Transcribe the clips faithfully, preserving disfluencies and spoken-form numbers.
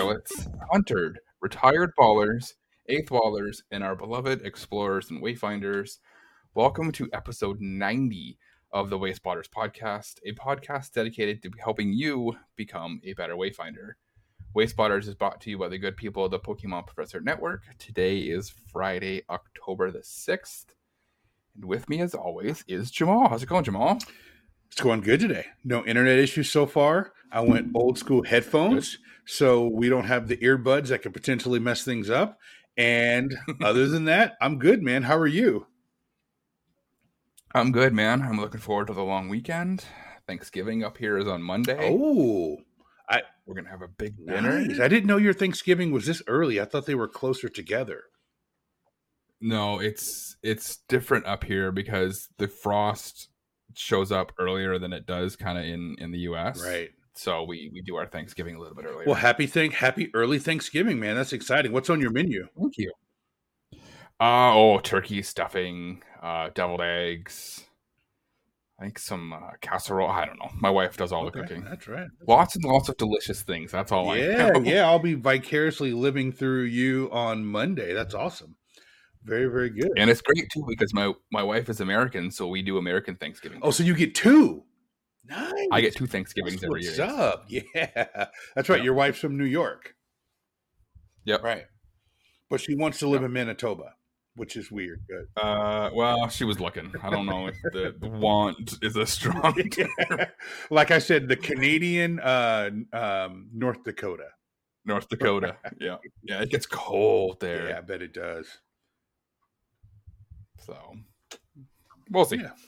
pilots, huntered, retired ballers, eighth wallers, and our beloved explorers and wayfinders. Welcome to episode ninety of the Wayspotters podcast, a podcast dedicated to helping you become a better wayfinder. Wayspotters is brought to you by the good people of the Pokemon Professor Network. Today is Friday, October the sixth. And with me, as always, is Jamal. How's it going, Jamal? It's going good today. No internet issues so far. I went old school headphones, good. So we don't have the earbuds that could potentially mess things up. And other than that, I'm good, man. How are you? I'm good, man. I'm looking forward to the long weekend. Thanksgiving up here is on Monday. Oh, I we're gonna have a big dinner. Nice. I didn't know your Thanksgiving was this early. I thought they were closer together. No, it's it's different up here because the frost shows up earlier than it does kind of in in the U S, right? So we we do our Thanksgiving a little bit earlier. Well, happy thing happy early Thanksgiving, man. That's exciting. What's on your menu? Thank you. Uh oh, turkey stuffing, uh deviled eggs, I think some uh, casserole. I don't know. My wife does all okay, the cooking. That's right. That's lots right. and lots of delicious things. That's all yeah, I know. Yeah, I'll be vicariously living through you on Monday. That's awesome. Very, very good. And it's great, too, because my, my wife is American, so we do American Thanksgiving. Oh, so you get two? Nice. I get two Thanksgivings every year. What's up? Yeah. That's right. Yep. Your wife's from New York. Yep. Right. But she wants to live yep. in Manitoba, which is weird. Good. Uh, well, she was looking. I don't know if the want is a strong term. Like I said, the Canadian uh, um, North Dakota. North Dakota. Yeah. Yeah, it gets cold there. Yeah, I bet it does. So we'll see. Yeah.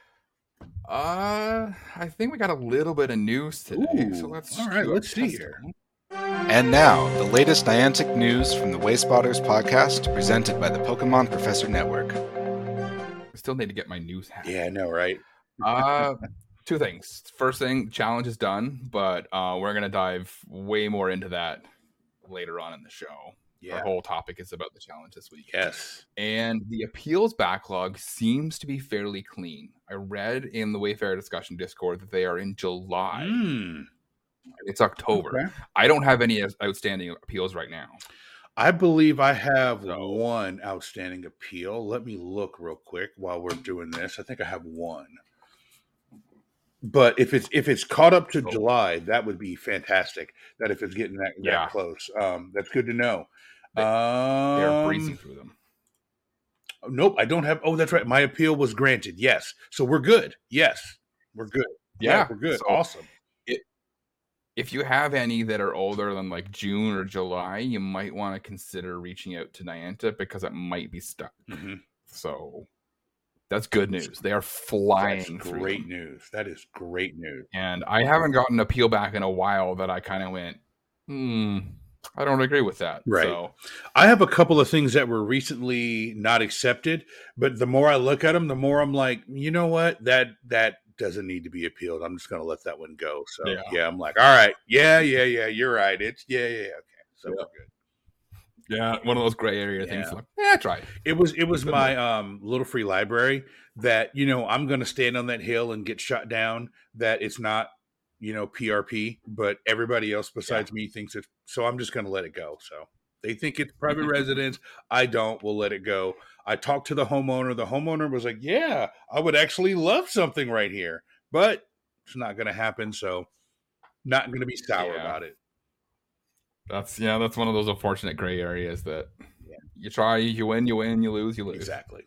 Uh, I think we got a little bit of news today. Ooh, so let's all right. Let's see here. And now the latest Niantic news from the Wayspotters podcast, presented by the Pokemon Professor Network. I still need to get my news hat. Yeah, I know, right? uh, two things. First thing, challenge is done, but uh, we're gonna dive way more into that later on in the show. Yeah. Our whole topic is about the challenge this week. Yes. And the appeals backlog seems to be fairly clean. I read in the Wayfarer discussion Discord that they are in July. Mm. It's October. Okay. I don't have any outstanding appeals right now. I believe I have so. one outstanding appeal. Let me look real quick while we're doing this. I think I have one. But if it's if it's caught up to oh. July, that would be fantastic. That if it's getting that, that yeah. close, um, that's good to know. They, um, they're breezing through them. Nope, I don't have. Oh, that's right. My appeal was granted. Yes, so we're good. Yes, we're good. Yeah, yeah we're good. So awesome. It, if you have any that are older than like June or July, you might want to consider reaching out to Niantic because it might be stuck. Mm-hmm. So. That's good news. They are flying. That's great news. That is great news. And I haven't gotten an appeal back in a while that I kind of went, hmm, I don't agree with that. Right. So, I have a couple of things that were recently not accepted, but the more I look at them, the more I'm like, you know what? That that doesn't need to be appealed. I'm just going to let that one go. So, yeah. yeah, I'm like, all right. Yeah, yeah, yeah. You're right. It's, yeah, yeah, yeah. Okay. So, yeah. we're good. Yeah, one of those gray area yeah. things. Like, yeah, try it. It was it was my um, little free library that, you know, I'm going to stand on that hill and get shot down. That it's not, you know, P R P, but everybody else besides yeah. me thinks it's. So I'm just going to let it go. So they think it's private residence. I don't. We'll let it go. I talked to the homeowner. The homeowner was like, "Yeah, I would actually love something right here, but it's not going to happen. So not going to be sour yeah. about it." That's yeah, that's one of those unfortunate gray areas that yeah. you try, you win, you win, you lose, you lose. Exactly.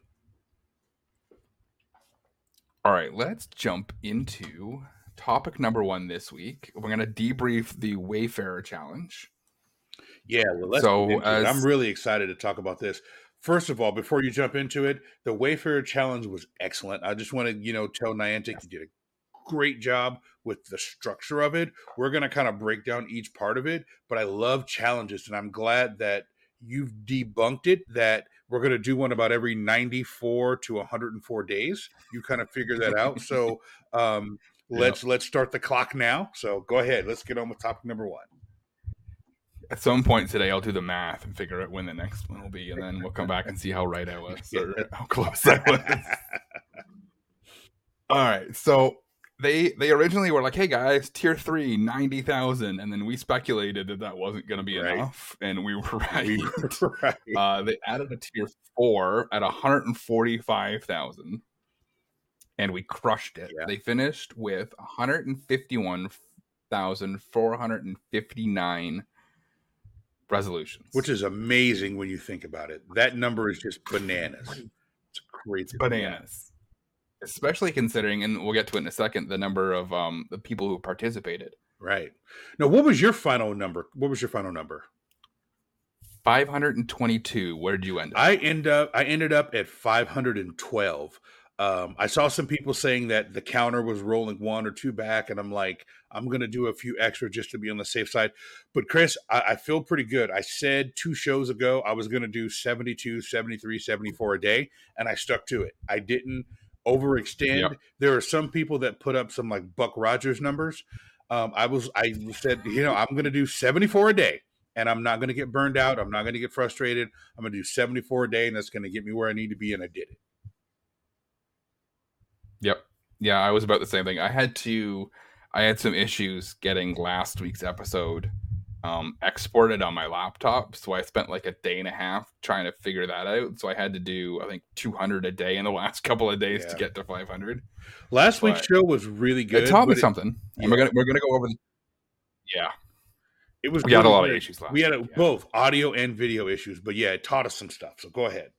All right, let's jump into topic number one this week. We're going to debrief the Wayfarer Challenge. Yeah, well, let's so as... I'm really excited to talk about this. First of all, before you jump into it, the Wayfarer Challenge was excellent. I just want to, you know, tell Niantic you did a great job with the structure of it. We're going to kind of break down each part of it, but I love challenges, and I'm glad that you've debunked it, that we're going to do one about every ninety-four to one hundred four days. You kind of figure that out. So um, let's, yep. let's start the clock now. So go ahead. Let's get on with topic number one. At some point today, I'll do the math and figure out when the next one will be, and then we'll come back and see how right I was or how close I was. All right. So they they originally were like, hey guys, tier three, ninety thousand, and then we speculated that that wasn't going to be Right. enough, and we were right. We were right. Uh, they added a tier four at one hundred forty-five thousand, and we crushed it. Yeah. They finished with one hundred fifty-one thousand four hundred fifty-nine resolutions, Which is amazing when you think about it. That number is just bananas. It's crazy. bananas. Especially considering, and we'll get to it in a second, the number of um the people who participated. Right. Now, what was your final number? What was your final number? five hundred twenty-two. Where did you end up? I end up. I ended up at five hundred twelve. Um, I saw some people saying that the counter was rolling one or two back, and I'm like, I'm going to do a few extra just to be on the safe side. But Chris, I, I feel pretty good. I said two shows ago I was going to do seventy-two, seventy-three, seventy-four a day, and I stuck to it. I didn't overextend. Yep. There are some people that put up some like Buck Rogers numbers. Um, I was, I said, you know, I'm going to do seventy-four a day, and I'm not going to get burned out. I'm not going to get frustrated. I'm going to do seventy-four a day, and that's going to get me where I need to be. And I did it. Yep. Yeah, I was about the same thing. I had to, I had some issues getting last week's episode um, exported on my laptop. So I spent like a day and a half trying to figure that out. So I had to do, I think, two hundred a day in the last couple of days Yeah. to get to five hundred. Last But week's show was really good. It taught me but it- something. yeah. And we're gonna we're gonna go over the Yeah. It was We had a really lot of good. issues last We had a, week, yeah. both audio and video issues, but yeah, it taught us some stuff. So go ahead.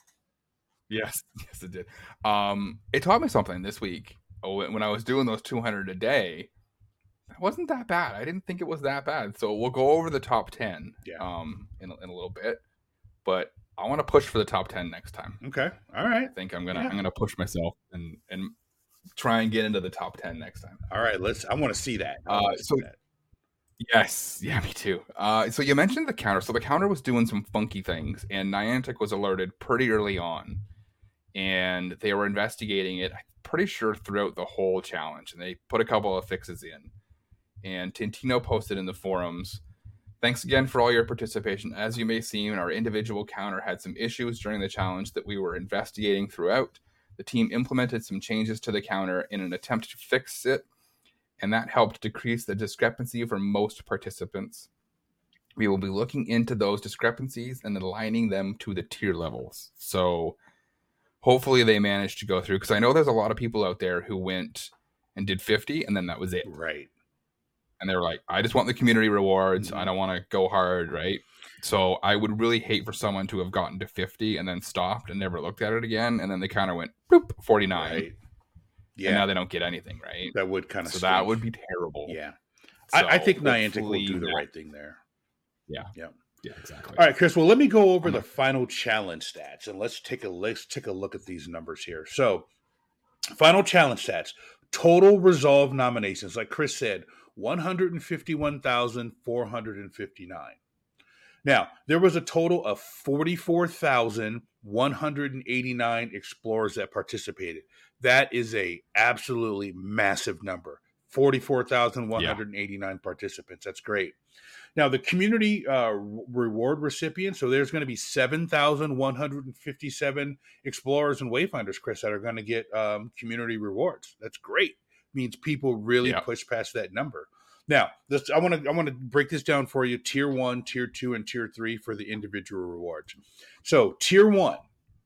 Yes, yes, it did. Um, it taught me something this week. Oh, when I was doing those two hundred a day, it wasn't that bad. I didn't think it was that bad. So we'll go over the top ten Yeah. um, in, in a little bit. But I want to push for the top ten next time. Okay. All right. I think I'm gonna Yeah. I'm gonna push myself and and try and get into the top ten next time. All right. Let's. I want to see that. I Uh, wanna see so- that. Yes, yeah, me too. Uh, so you mentioned the counter. So the counter was doing some funky things, and Niantic was alerted pretty early on, and they were investigating it. I'm pretty sure throughout the whole challenge, and they put a couple of fixes in. And Tintino posted in the forums, "Thanks again for all your participation. As you may see, our individual counter had some issues during the challenge that we were investigating throughout. The team implemented some changes to the counter in an attempt to fix it, and that helped decrease the discrepancy for most participants. We will be looking into those discrepancies and aligning them to the tier levels." So hopefully they managed to go through, because I know there's a lot of people out there who went and did fifty, and then that was it. Right. And they were like, I just want the community rewards. Mhm. I don't want to go hard, right? So I would really hate for someone to have gotten to fifty and then stopped and never looked at it again, and then they kind of went, boop, forty-nine. Right. And Yeah. now they don't get anything, right? That would kind of. So that would be terrible. Yeah. So I, I think Niantic will hopefully do the that- right thing there. Yeah. Yeah. Yeah, exactly. All right, Chris. Well, let me go over I'm the a- final challenge stats, and let's take a let's take a look at these numbers here. So, final challenge stats: total resolve nominations, like Chris said, one hundred fifty-one thousand four hundred fifty-nine. Now, there was a total of forty-four thousand one hundred eighty-nine explorers that participated. That is a absolutely massive number. forty-four thousand one hundred eighty-nine participants. That's great. Now, the community uh, reward recipients, so there's going to be seven thousand one hundred fifty-seven explorers and wayfinders, Chris, that are going to get um, community rewards. That's great. Means people really Yeah. push past that number. Now, this, I want to I want to break this down for you: tier one, tier two, and tier three for the individual rewards. So, tier one,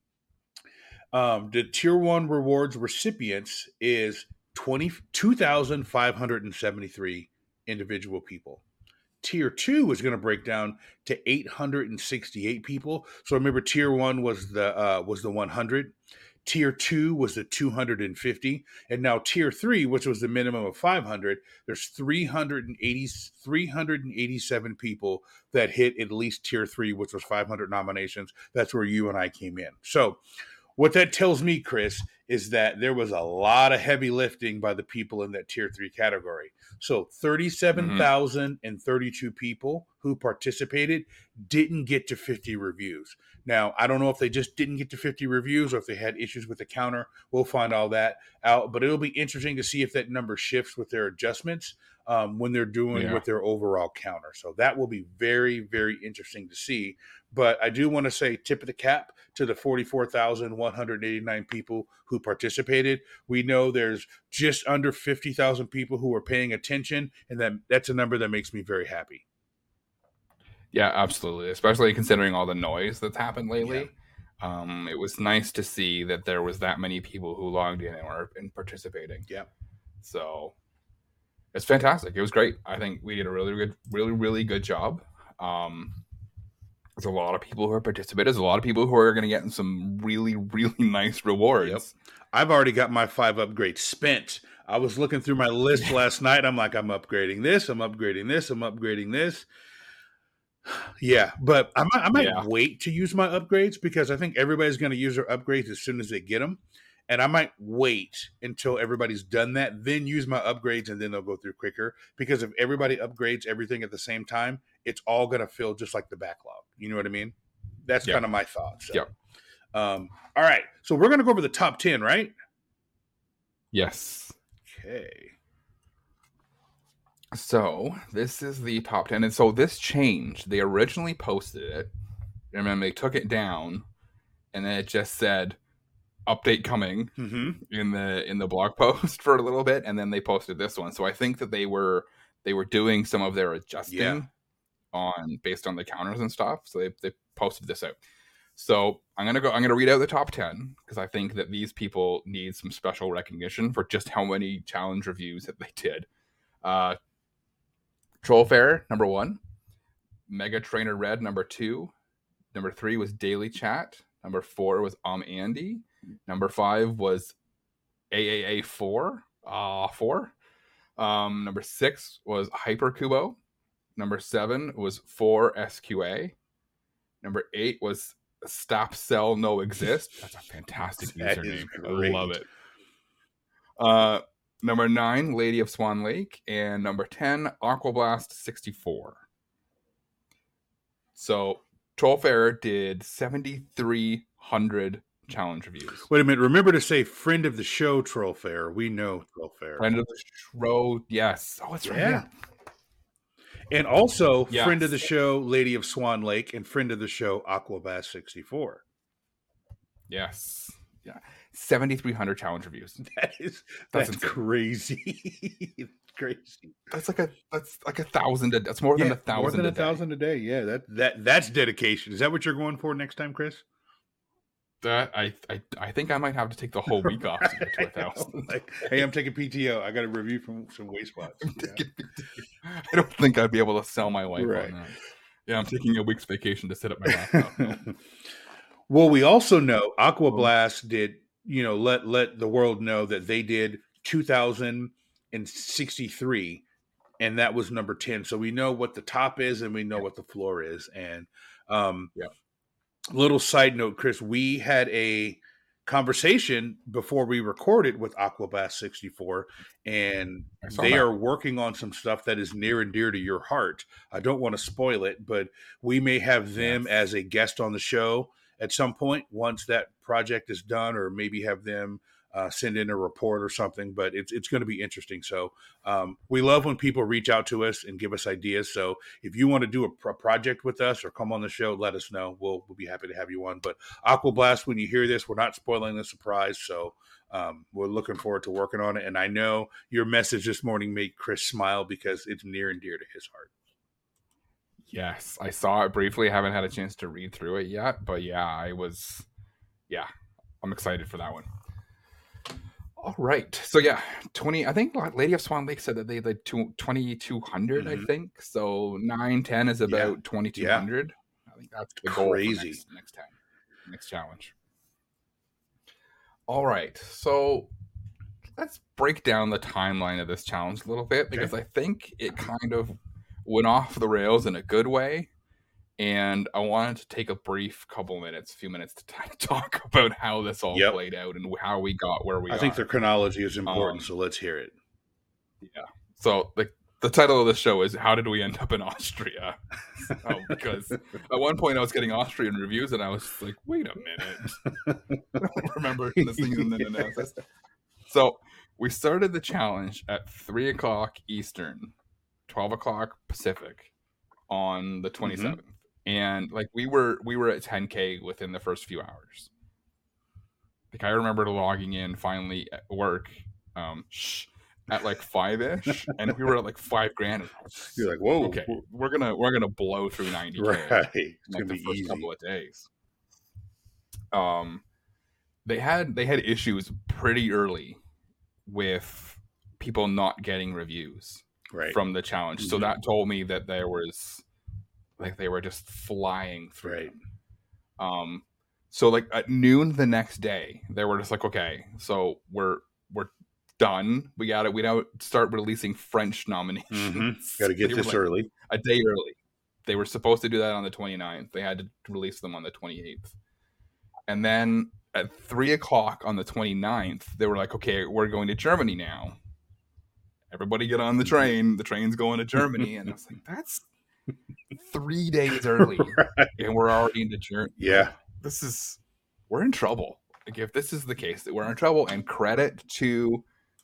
um, the tier one rewards recipients is twenty-two thousand five hundred seventy-three individual people. Tier two is going to break down to eight hundred sixty-eight people. So remember, tier one was the uh, was the one hundred. Tier two was the two hundred fifty, and now tier three, which was the minimum of five hundred, there's three hundred eighty, three hundred eighty-seven people that hit at least tier three, which was five hundred nominations. That's where you and I came in. So what that tells me, Chris, is that there was a lot of heavy lifting by the people in that tier three category. So thirty-seven thousand thirty-two people who participated didn't get to fifty reviews. Now, I don't know if they just didn't get to fifty reviews or if they had issues with the counter. We'll find all that out, but it'll be interesting to see if that number shifts with their adjustments. um, when they're doing Yeah. with their overall counter. So that will be very, very interesting to see. But I do want to say tip of the cap to the forty-four thousand one hundred eighty-nine people who participated. We know there's just under fifty thousand people who are paying attention, and that that's a number that makes me very happy. Yeah, absolutely. Especially considering all the noise that's happened lately. Yeah. Um, it was nice to see that there was that many people who logged in and were and participating. Yeah. So it's fantastic. It was great. I think we did a really good, really, really good job. Um, there's a lot of people who are participating. There's a lot of people who are going to get some really, really nice rewards. Yep. I've already got my five upgrades spent. I was looking through my list last night. I'm like, I'm upgrading this. I'm upgrading this. I'm upgrading this. Yeah, but I might, I might yeah. wait to use my upgrades because I think everybody's going to use their upgrades as soon as they get them. And I might wait until everybody's done that, then use my upgrades, and then they'll go through quicker. Because if everybody upgrades everything at the same time, it's all going to feel just like the backlog. You know what I mean? That's yep. kind of my thoughts. So. Yep. Um, all right. So we're going to go over the top ten, right? Yes. Okay. So this is the top ten. And so this changed. They originally posted it, and then they took it down, and then it just said, update coming mm-hmm. in the in the blog post for a little bit, and then they posted this one. So I think that they were they were doing some of their adjusting yeah. on based on the counters and stuff. So they, they posted this out. So I'm gonna go I'm gonna read out the top ten because I think that these people need some special recognition for just how many challenge reviews that they did. Uh Troll Fair, number one. Mega Trainer Red, number two. Number three was Daily Chat. Number four was Um Andy. Number five was A A A four. Uh, four. Um, number six was Hyper Kubo. Number seven was four S Q A. Number eight was Stop Sell No Exist. That's a fantastic that username. I love it. Uh, number nine, Lady of Swan Lake. And number ten, Aquablast sixty-four. So Troll Fair did seventy-three hundred challenge reviews. Wait a minute. Remember to say friend of the show, Troll Fair. We know Troll Fair. Friend of the show, yes. Oh, it's right yeah. here. And also yes. friend of the show, Lady of Swan Lake, and friend of the show, Aquabass sixty-four. Yes. Yeah. seventy-three hundred challenge reviews. That is that's, that's crazy. Crazy. That's like a that's like a thousand. A, that's more than yeah, a thousand. More than a, a thousand a day. Yeah, that that that's dedication. Is that what you're going for next time, Chris? That I I I think I might have to take the whole week off to get to a thousand. Like, hey, I'm taking P T O. I got a review from some waste spots. Yeah. I don't think I'd be able to sell my wife right. on that. Yeah, I'm taking a week's vacation to set up my laptop. Well, we also know Aquablast did, you know, let let the world know that they did two thousand sixty-three, and that was number ten. So we know what the top is, and we know yeah. what the floor is. And um, yeah. little side note, Chris, we had a conversation before we recorded with Aquablast sixty-four, and they that. are working on some stuff that is near and dear to your heart. I don't want to spoil it, but we may have them yes. as a guest on the show at some point once that project is done, or maybe have them uh, send in a report or something. But it's it's going to be interesting. So um, we love when people reach out to us and give us ideas. So if you want to do a pro- project with us or come on the show, let us know. We'll we'll be happy to have you on. But Aquablast, when you hear this, we're not spoiling the surprise. So um, we're looking forward to working on it. And I know your message this morning made Chris smile because it's near and dear to his heart. Yes, I saw it briefly. I haven't had a chance to read through it yet, but yeah, I was, yeah, I'm excited for that one. All right, so yeah, twenty. I think Lady of Swan Lake said that they did twenty-two hundred. Mm-hmm. I think so. Nine ten is about yeah. twenty-two hundred. Yeah. I think that's the goal. Crazy. For next, next time, next challenge. All right, so let's break down the timeline of this challenge a little bit because okay. I think it kind of went off the rails in a good way, and I wanted to take a brief couple minutes, a few minutes to t- talk about how this all yep. played out and how we got where we I are. think the chronology is important, um, so let's hear it. Yeah. So the the title of the show is "How Did We End Up in Austria?" So, because at one point I was getting Austrian reviews, and I was like, "Wait a minute," I don't remember listening to the analysis. So we started the challenge at three o'clock Eastern twelve o'clock Pacific on the twenty-seventh. Mm-hmm. And like we were we were at ten K within the first few hours. Like I remember logging in finally at work um shh, at like five-ish, and we were at like five grand. You're like, whoa, okay, we're gonna we're gonna blow through ninety K right. It's in like gonna the be first easy. couple of days. Um they had they had issues pretty early with people not getting reviews right. from the challenge. Mm-hmm. So that told me that there was like they were just flying through. Right. Um so like at noon the next day, they were just like, okay, so we're we're done. We got it. We now start releasing French nominations. Mm-hmm. Got to get this like early. A day early. They were supposed to do that on the twenty-ninth. They had to release them on the twenty-eighth. And then at three o'clock on the twenty-ninth, they were like, okay, we're going to Germany now. Everybody get on the train. The train's going to Germany. And I was like, that's three days early. Right. And we're already into Germany. Yeah. This is, we're in trouble. Like if this is the case, that we're in trouble. And credit to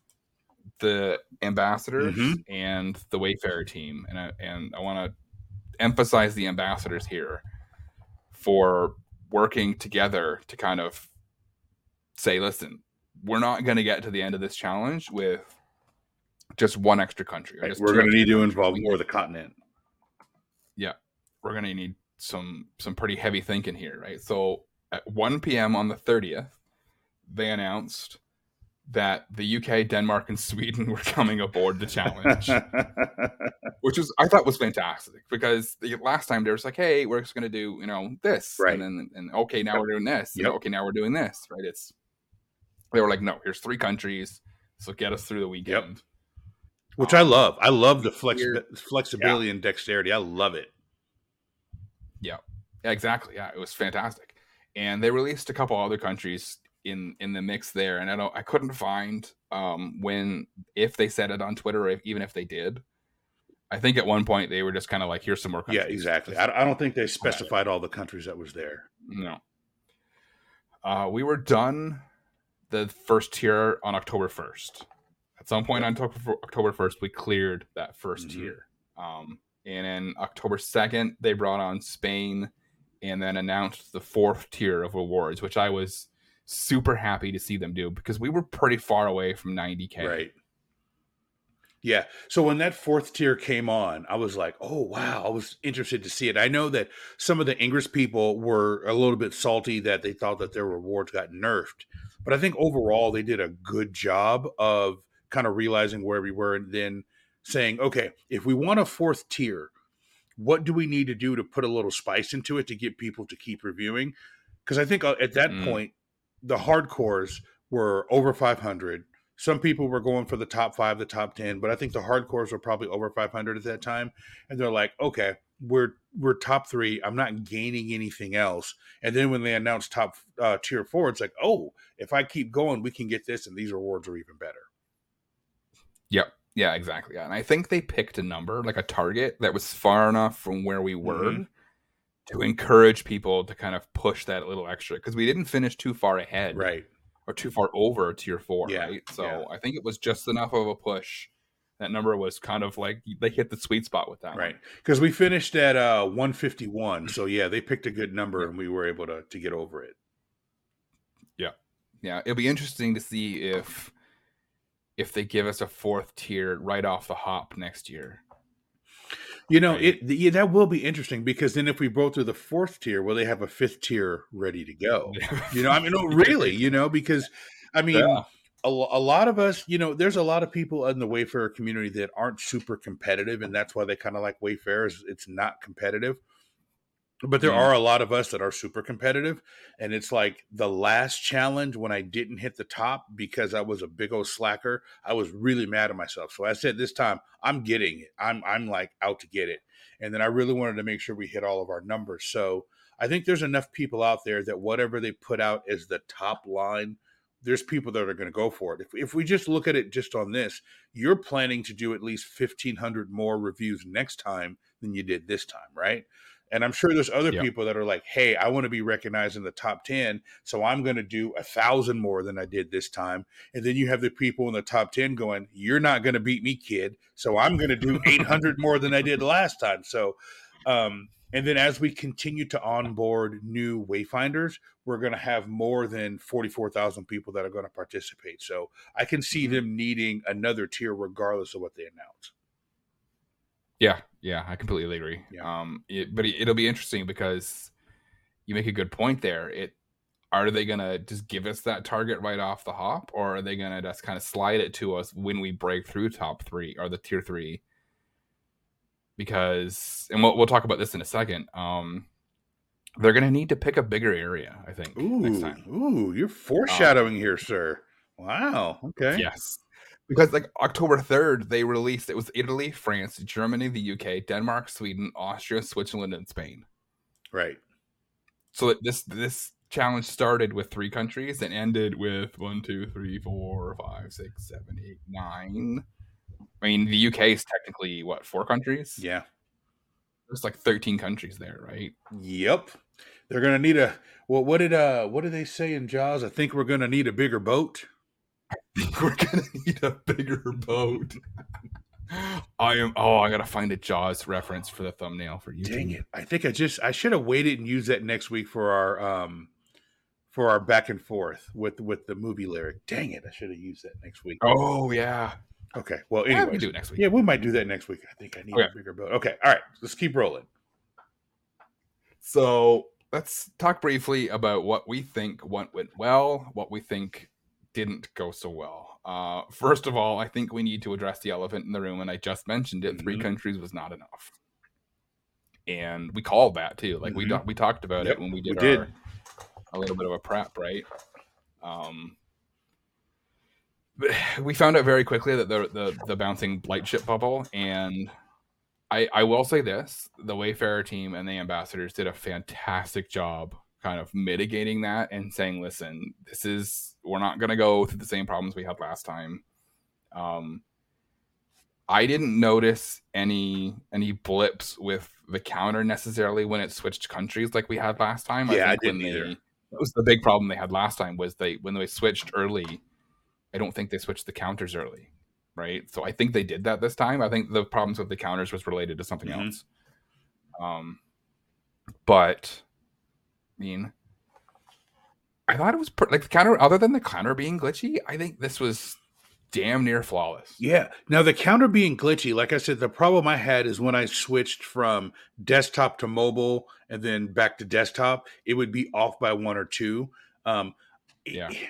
the ambassadors mm-hmm. and the Wayfarer team. And I, and I want to emphasize the ambassadors here for working together to kind of say, listen, we're not going to get to the end of this challenge with just one extra country. Right. We're going to need to involve more of the continent. Yeah. We're going to need some some pretty heavy thinking here, right? So at one p.m. on the thirtieth, they announced that the U K, Denmark, and Sweden were coming aboard the challenge, which was I thought was fantastic because the last time they were like, "Hey, we're just going to do you know this," right? And then and okay, now we're doing this. Yep. And, okay, now we're doing this, right? It's they were like, "No, here's three countries, so get us through the weekend." Yep. Which um, I love. I love the flex flexibility yeah. and dexterity. I love it. Yeah. yeah, exactly. Yeah, it was fantastic, and they released a couple other countries in in the mix there, and I don't I couldn't find um when if they said it on Twitter or if, even if they did. I think at one point they were just kind of like, here's some more countries. Yeah, exactly. I, I don't think they specified all the countries that was there. No. Uh we were done the first tier on October first. At some point yep. on October first we cleared that first mm-hmm. tier. Um and then October second they brought on Spain and then announced the fourth tier of awards, which I was super happy to see them do because we were pretty far away from ninety K. Right. Yeah. So when that fourth tier came on, I was like, oh, wow. I was interested to see it. I know that some of the Ingress people were a little bit salty that they thought that their rewards got nerfed. But I think overall they did a good job of kind of realizing where we were and then saying, okay, if we want a fourth tier, what do we need to do to put a little spice into it to get people to keep reviewing? Because I think at that mm. point, the hardcores were over five hundred. Some people were going for the top five, the top ten, but I think the hardcores were probably over five hundred at that time. And they're like, okay, we're we're top three. I'm not gaining anything else. And then when they announced top uh, tier four, it's like, oh, if I keep going, we can get this, and these rewards are even better. Yep. Yeah, exactly. Yeah. And I think they picked a number, like a target that was far enough from where we were mm-hmm. to encourage people to kind of push that little extra because we didn't finish too far ahead. Right. Or too far over tier four, yeah, right? So yeah. I think it was just enough of a push. That number was kind of like they hit the sweet spot with that, right? Because we finished at uh, one fifty-one, so yeah, they picked a good number, yeah. and we were able to to get over it. Yeah, yeah, it'll be interesting to see if if they give us a fourth tier right off the hop next year. You know, right. it yeah, that will be interesting because then if we go through the fourth tier, will they have a fifth tier ready to go? You know, I mean, no, really, you know, because I mean, yeah. a, a lot of us, you know, there's a lot of people in the Wayfarer community that aren't super competitive, and that's why they kind of like Wayfarers. It's not competitive. But there mm. are a lot of us that are super competitive, and it's like the last challenge when I didn't hit the top because I was a big old slacker, I was really mad at myself. So I said this time, I'm getting it. I'm I'm like out to get it. And then I really wanted to make sure we hit all of our numbers. So I think there's enough people out there that whatever they put out as the top line, there's people that are going to go for it. If, if we just look at it just on this, you're planning to do at least fifteen hundred more reviews next time than you did this time, right? And I'm sure there's other Yep. people that are like, hey, I want to be recognized in the top ten, so I'm going to do a thousand more than I did this time. And then you have the people in the top ten going, you're not going to beat me, kid. So I'm going to do eight hundred more than I did last time. So, um, and then as we continue to onboard new Wayfinders, we're going to have more than forty-four thousand people that are going to participate. So I can see Mhm. them needing another tier regardless of what they announce. Yeah, yeah, I completely agree. Yeah. Um, it, but it, it'll be interesting because you make a good point there. It are they gonna just give us that target right off the hop, or are they gonna just kind of slide it to us when we break through top three or the tier three? Because, and we'll we'll talk about this in a second. Um, they're gonna need to pick a bigger area, I think, Ooh, next time. ooh, you're foreshadowing um, here, sir. Wow. Okay. Yes. Because like October third, they released, it was Italy, France, Germany, the U K, Denmark, Sweden, Austria, Switzerland, and Spain. Right. So this this challenge started with three countries and ended with one, two, three, four, five, six, seven, eight, nine. I mean, the U K is technically, what, four countries? Yeah. There's like thirteen countries there, right? Yep. They're going to need a, well, what did, uh, what did they say in Jaws? I think we're going to need a bigger boat. I think we're gonna need a bigger boat. I am. Oh, I gotta find a Jaws reference for the thumbnail for YouTube. Dang it! I think I just I should have waited and used that next week for our um for our back and forth with with the movie lyric. Dang it! I should have used that next week. Oh yeah. Okay. Well, anyway, yeah, we can do it next week. Yeah, we might do that next week. I think I need okay. a bigger boat. Okay. All right. Let's keep rolling. So let's talk briefly about what we think went went well, what we think didn't go so well. Uh, first of all, I think we need to address the elephant in the room, and I just mentioned it. Mm-hmm. Three countries was not enough, and we called that too. Like mm-hmm. we we talked about yep, it when we did, we our, did a little bit of a prep, right? Um, but we found out very quickly that the the, the bouncing light ship bubble, and I I will say this: the Wayfarer team and the ambassadors did a fantastic job kind of mitigating that and saying, listen, this is, we're not going to go through the same problems we had last time. Um, I didn't notice any, any blips with the counter necessarily when it switched countries like we had last time. Yeah, I, think I didn't when either. They, that was the big problem they had last time was they, when they switched early, I don't think they switched the counters early. Right. So I think they did that this time. I think the problems with the counters was related to something mm-hmm. else. Um, but I mean, I thought it was per- like the counter, other than the counter being glitchy, I think this was damn near flawless. Yeah. Now, the counter being glitchy, like I said, the problem I had is when I switched from desktop to mobile and then back to desktop, it would be off by one or two. Um, yeah. It,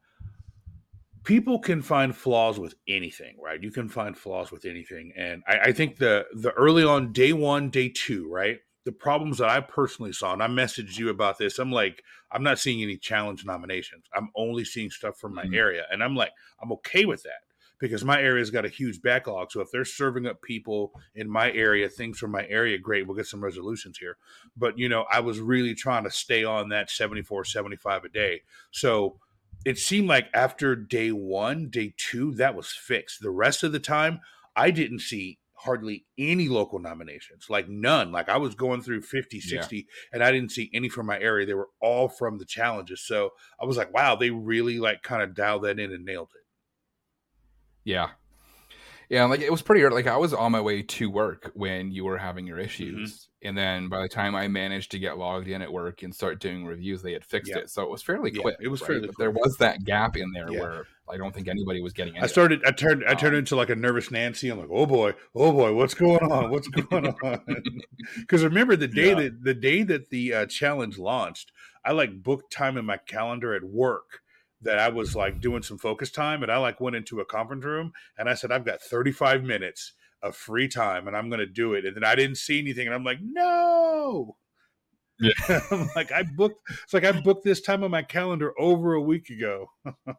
people can find flaws with anything, right? You can find flaws with anything. And I, I think the the early on, day one, day two, right? The problems that I personally saw, and I messaged you about this, I'm like, I'm not seeing any challenge nominations. I'm only seeing stuff from my mm-hmm. area. And I'm like, I'm okay with that because my area's got a huge backlog. So if they're serving up people in my area, things from my area, great, we'll get some resolutions here. But, you know, I was really trying to stay on that seventy-four, seventy-five a day. So it seemed like after day one, day two, that was fixed. The rest of the time, I didn't see hardly any local nominations, like none. Like I was going through fifty, sixty, yeah. and I didn't see any from my area. They were all from the challenges. So I was like, wow, they really like kind of dialed that in and nailed it. Yeah. Yeah, like it was pretty early. Like I was on my way to work when you were having your issues. Mm-hmm. And then by the time I managed to get logged in at work and start doing reviews, they had fixed yeah. it. So it was fairly yeah, quick. It was right? fairly but quick. There was that gap in there yeah. where I don't think anybody was getting into I started, it. I turned, I turned um, into like a nervous Nancy. I'm like, oh boy, oh boy, what's going on? What's going on? Because remember the day yeah. that the day that the uh, challenge launched, I like booked time in my calendar at work that I was like doing some focus time. And I like went into a conference room and I said, I've got thirty-five minutes of free time and I'm going to do it. And then I didn't see anything. And I'm like, no. Yeah. I'm like, I booked, it's like I booked this time on my calendar over a week ago.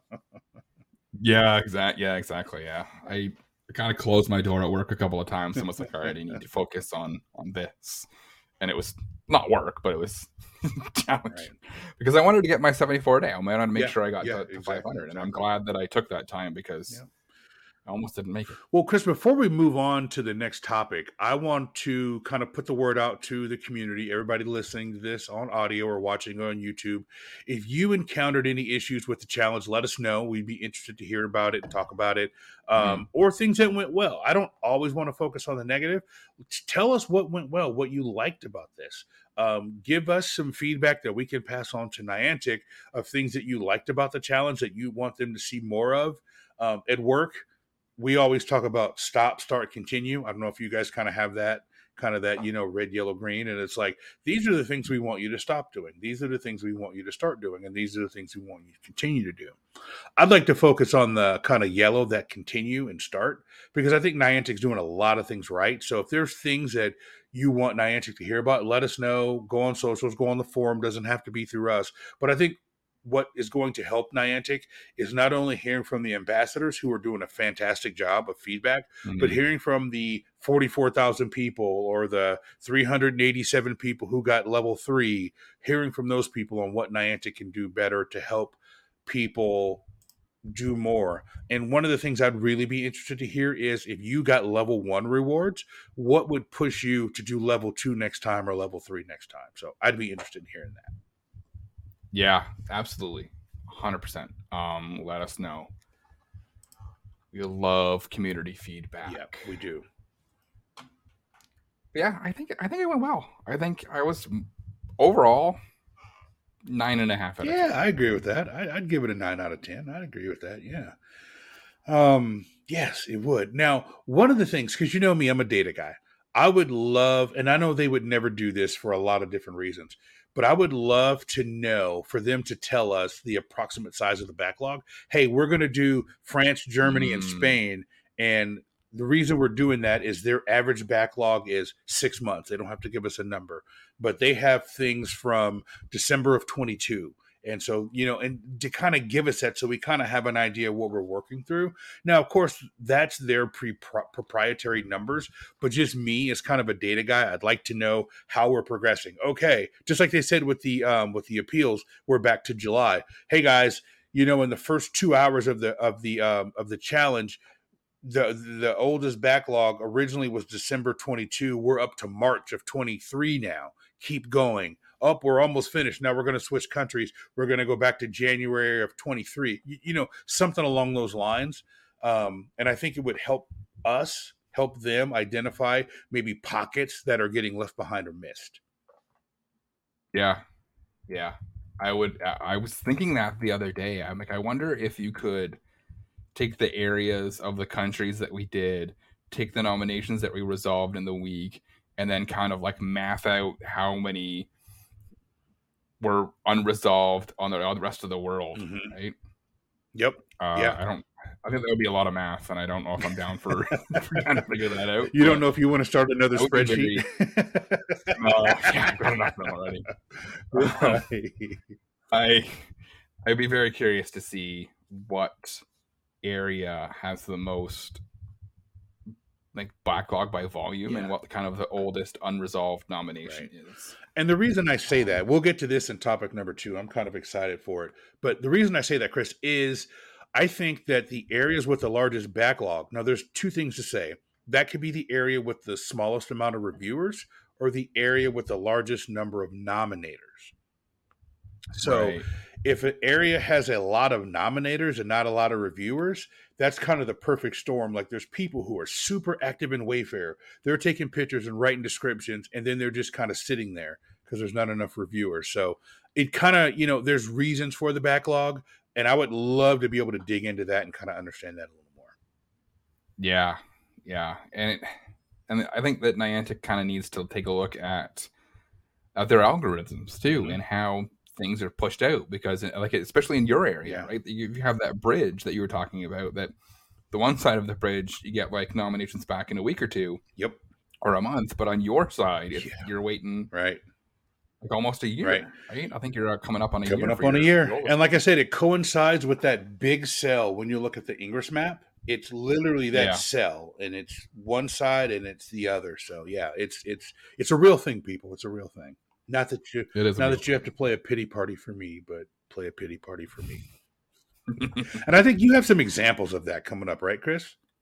yeah, exactly. Yeah, exactly. Yeah. I kind of closed my door at work a couple of times and was like, all right, I need to focus on, on this. And it was not work, but it was challenge right. because I wanted to get my seventy-four day. I wanted to make yeah, sure I got yeah, to, to exactly, five hundred. exactly. And I'm glad that I took that time because yeah. I almost didn't make it. Well, Chris, before we move on to the next topic, I want to kind of put the word out to the community, everybody listening to this on audio or watching on YouTube. If you encountered any issues with the challenge, let us know. We'd be interested to hear about it and talk about it, um, mm. or things that went well. I don't always want to focus on the negative. Tell us what went well, what you liked about this. Um, give us some feedback that we can pass on to Niantic of things that you liked about the challenge that you want them to see more of. Um, at work, we always talk about stop, start, continue. I don't know if you guys kind of have that, kind of that, you know, red, yellow, green. And it's like, these are the things we want you to stop doing. These are the things we want you to start doing. And these are the things we want you to continue to do. I'd like to focus on the kind of yellow, that continue and start, because I think Niantic's doing a lot of things right. So if there's things that you want Niantic to hear about, let us know. Go on socials, go on the forum. Doesn't have to be through us. But I think what is going to help Niantic is not only hearing from the ambassadors who are doing a fantastic job of feedback, mm-hmm. but hearing from the forty-four thousand people or the three hundred eighty-seven people who got level three, hearing from those people on what Niantic can do better to help people do more. And one of the things I'd really be interested to hear is if you got level one rewards, what would push you to do level two next time or level three next time? So I'd be interested in hearing that. Yeah, absolutely. one hundred percent. Um, let us know. We love community feedback. Yeah, we do. Yeah, I think I think it went well. I think I was overall nine and a half out of yeah, ten. I agree with that. I, I'd give it a nine out of ten. I'd agree with that. Yeah. Um, yes, it would. Now, one of the things, because you know me, I'm a data guy. I would love, and I know they would never do this for a lot of different reasons, but I would love to know for them to tell us the approximate size of the backlog. Hey, we're going to do France, Germany, mm. and Spain. And the reason we're doing that is their average backlog is six months. They don't have to give us a number, but they have things from December of twenty-two. And so, you know, and to kind of give us that so we kind of have an idea of what we're working through. Now, of course, that's their pre- proprietary numbers, but just me as kind of a data guy, I'd like to know how we're progressing. Okay, just like they said with the um, with the appeals, we're back to July. Hey guys, you know, in the first two hours of the of the um, of the challenge, the the oldest backlog originally was December twenty-two. We're up to March of twenty-three now. Keep going. Up, we're almost finished. Now we're going to switch countries. We're going to go back to January of twenty-three. You, you know, something along those lines. Um, and I think it would help us, help them identify maybe pockets that are getting left behind or missed. Yeah. Yeah. I would, I was thinking that the other day. I'm like, I wonder if you could take the areas of the countries that we did, take the nominations that we resolved in the week, and then kind of like math out how many were unresolved on the, on the rest of the world, mm-hmm. right? Yep. Uh, yeah. I don't. I think that would be a lot of math, and I don't know if I'm down for, for trying to figure that out. You don't know if you want to start another spreadsheet. Oh, yeah, I've got enough of them already. Um, I I'd be very curious to see what area has the most like backlog by volume, yeah. and what kind of the oldest unresolved nomination right. is. And the reason I say that, we'll get to this in topic number two. I'm kind of excited for it. But the reason I say that, Chris, is I think that the areas with the largest backlog, now there's two things to say. That could be the area with the smallest amount of reviewers or the area with the largest number of nominators. So right. if an area has a lot of nominators and not a lot of reviewers, that's kind of the perfect storm. Like there's people who are super active in Wayfair. They're taking pictures and writing descriptions, and then they're just kind of sitting there because there's not enough reviewers. So it kind of, you know, there's reasons for the backlog, and I would love to be able to dig into that and kind of understand that a little more. Yeah, yeah. And it, and I think that Niantic kind of needs to take a look at, at their algorithms too, mm-hmm. and how things are pushed out, because like especially in your area, yeah. right? You have that bridge that you were talking about, that the one side of the bridge you get like nominations back in a week or two, yep, or a month, but on your side, if yeah. you're waiting right like almost a year, right? right? I think you're uh, coming up on a coming year. Coming up on your, a year, and like I said, it coincides with that big cell. When you look at the Ingress map, it's literally that yeah. cell, and it's one side and it's the other. So yeah, it's it's it's a real thing, people. It's a real thing. Not that you, not that you have to play a pity party for me, but play a pity party for me. And I think you have some examples of that coming up, right, Chris?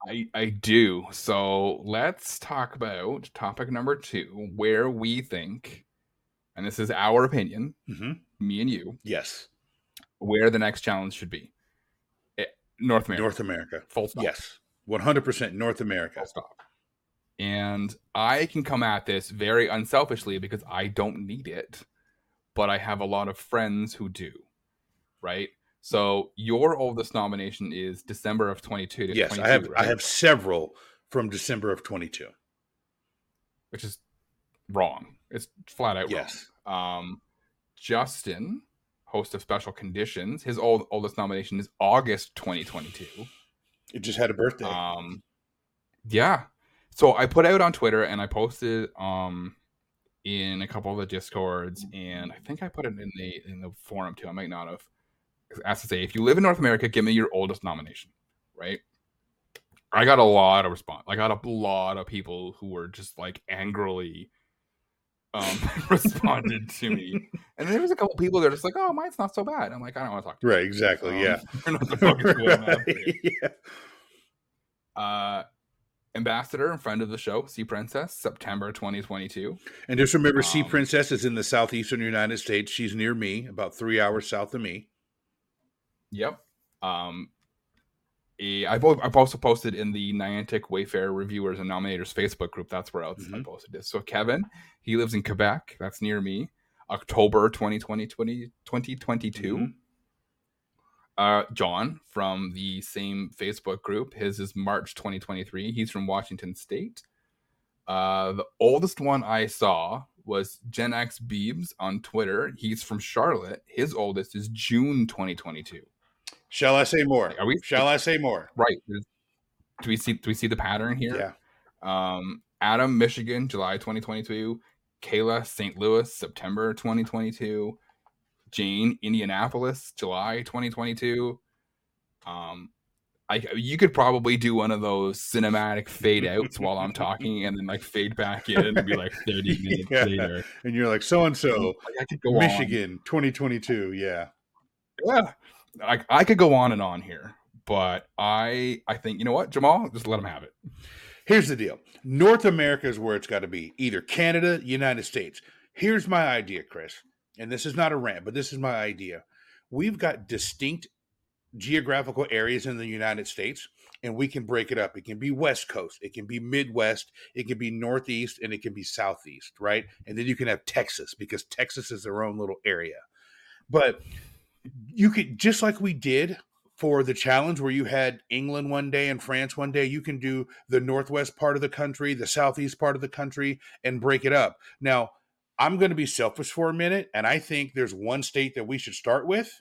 I, I do. So let's talk about topic number two, where we think, and this is our opinion, mm-hmm. me and you, yes, where the next challenge should be. It, North America. North America. Full stop. Yes, one hundred percent North America. Full stop. And I can come at this very unselfishly because I don't need it, but I have a lot of friends who do, right? So your oldest nomination is December of twenty-two. Yes, I have right? I have several from December of twenty-two. Which is wrong. It's flat out yes. wrong. Um, Justin, host of Special Conditions, his old, oldest nomination is August twenty twenty-two. It just had a birthday. Um, yeah. So I put out on Twitter and I posted um in a couple of the Discords, and I think I put it in the in the forum too. I might not have. As to say, if you live in North America, give me your oldest nomination, right? I got a lot of response. I got a lot of people who were just like angrily um, responded to me, and there was a couple people that are just like, "Oh, mine's not so bad." I'm like, I don't want to talk to you. Right, exactly, um, yeah. You're not the fucking cool right, yeah. Uh, ambassador and friend of the show, Sea Princess, September twenty twenty-two. And just remember, um, Sea Princess is in the southeastern United States. She's near me, about three hours south of me. Yep. Um, a, I've, I've also posted in the Niantic Wayfarer Reviewers and Nominators Facebook group. That's where else mm-hmm. I posted this. So Kevin, he lives in Quebec. That's near me. October twenty twenty, twenty twenty-two. Mm-hmm. Uh, John from the same Facebook group. His is March twenty twenty-three. He's from Washington State. Uh, the oldest one I saw was Gen X Beebs on Twitter. He's from Charlotte. His oldest is June twenty twenty-two. Shall I say more? Are we? Shall I say more? Right. Do we see? Do we see the pattern here? Yeah. Um, Adam, Michigan, July twenty twenty-two. Kayla, Saint Louis, September twenty twenty-two. Jane, Indianapolis, July twenty twenty-two. Um, I you could probably do one of those cinematic fade outs while I'm talking, and then like fade back in and be like thirty minutes yeah. later, and you're like so and so. I could go Michigan, on. twenty twenty-two. Yeah, yeah. I I could go on and on here, but I I think you know what, Jamal, just let him have it. Here's the deal: North America is where it's got to be. Either Canada, United States. Here's my idea, Chris, and this is not a rant, but this is my idea. We've got distinct geographical areas in the United States, and we can break it up. It can be West Coast, it can be Midwest, it can be Northeast, and it can be Southeast, right? And then you can have Texas, because Texas is their own little area. But you could, just like we did for the challenge where you had England one day and France one day, you can do the Northwest part of the country, the Southeast part of the country, and break it up. Now, I'm going to be selfish for a minute, and I think there's one state that we should start with.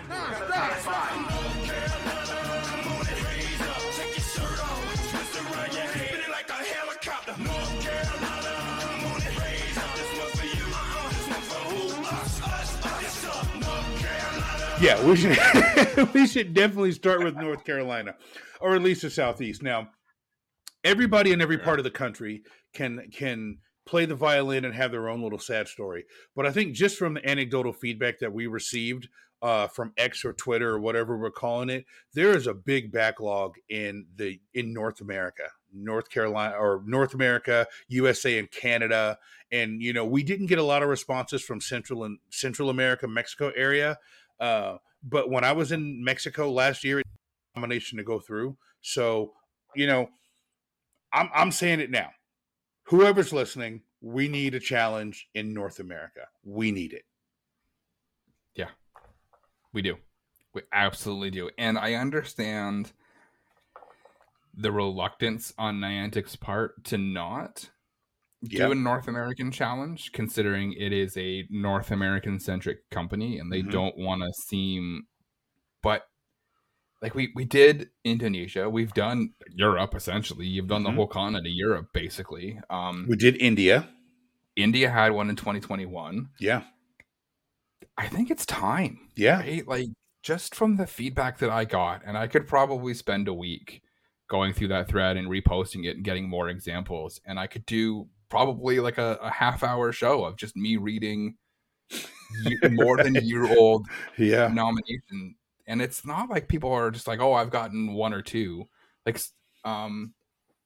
Yeah, we should we should definitely start with North Carolina, or at least the Southeast. Now, everybody in every part of the country can can play the violin and have their own little sad story. But I think just from the anecdotal feedback that we received uh, from X or Twitter or whatever we're calling it, there is a big backlog in the in North America, North Carolina or North America, U S A, and Canada. And you know, we didn't get a lot of responses from Central and Central America, Mexico area. Uh, but when I was in Mexico last year, it was a nomination to go through. So, you know, I'm I'm saying it now. Whoever's listening, we need a challenge in North America. We need it. Yeah, we do. We absolutely do. And I understand the reluctance on Niantic's part to not yeah. do a North American challenge, considering it is a North American centric company and they mm-hmm. don't want to seem, but like we, we did Indonesia, we've done Europe, essentially. You've done mm-hmm. the whole continent of Europe, basically. Um, we did India. India had one in twenty twenty-one. Yeah. I think it's time. Yeah. Right? Like, just from the feedback that I got, and I could probably spend a week going through that thread and reposting it and getting more examples. And I could do probably like a, a half hour show of just me reading more than a year old yeah. nomination. And it's not like people are just like, oh, I've gotten one or two. Like um,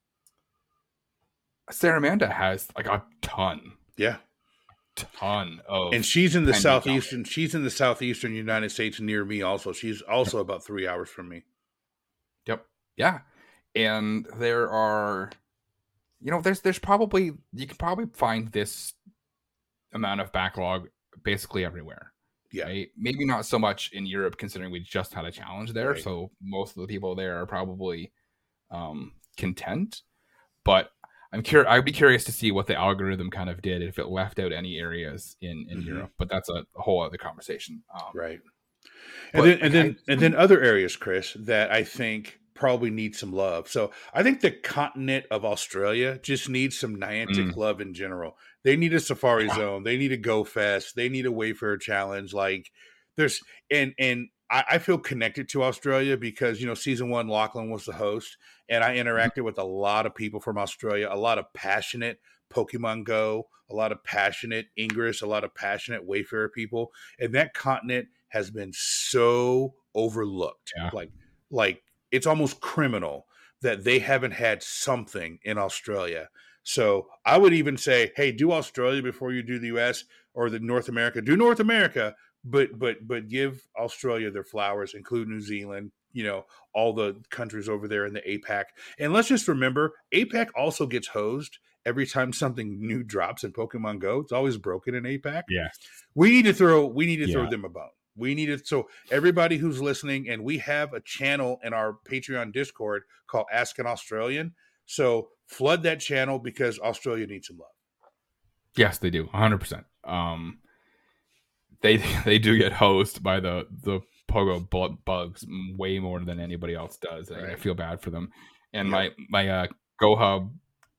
Sarah Amanda has like a ton, Yeah. ton of, and she's in the pending southeastern. nominations. She's in the southeastern United States near me. Also, she's also Yep. about three hours from me. Yep. Yeah. And there are, you know, there's there's probably you can probably find this amount of backlog basically everywhere. Yeah. Right? Maybe not so much in Europe, considering we just had a challenge there. Right. So most of the people there are probably um, content. But I'm curious. I'd be curious to see what the algorithm kind of did if it left out any areas in, in Mm-hmm. Europe. But that's a, a whole other conversation. Um, Right. but And then, and like, then, I- and then other areas, Chris, that I think probably need some love. So I think the continent of Australia just needs some Niantic Mm. love in general. They need a Safari Yeah. Zone. They need a Go Fest. They need a Wayfarer Challenge. Like there's, and, and I, I feel connected to Australia because, you know, season one, Lachlan was the host and I interacted with a lot of people from Australia, a lot of passionate Pokemon Go, a lot of passionate Ingress, a lot of passionate Wayfarer people. And that continent has been so overlooked. Yeah. Like, like it's almost criminal that they haven't had something in Australia. So I would even say, hey, do Australia before you do the U S or the North America. Do North America, but but but give Australia their flowers, include New Zealand, you know, all the countries over there in the APAC. And let's just remember, APAC also gets hosed every time something new drops in Pokemon Go. It's always broken in APAC. Yeah. We need to throw we need to Yeah. throw them a bone. We need it. So everybody who's listening, and we have a channel in our Patreon Discord called Ask an Australian. So flood that channel because Australia needs some love. Yes, they do. one hundred percent. Um, they they do get hosed by the the Pogo bu- bugs way more than anybody else does. And I Right. feel bad for them. And Yep. my my uh, GoHub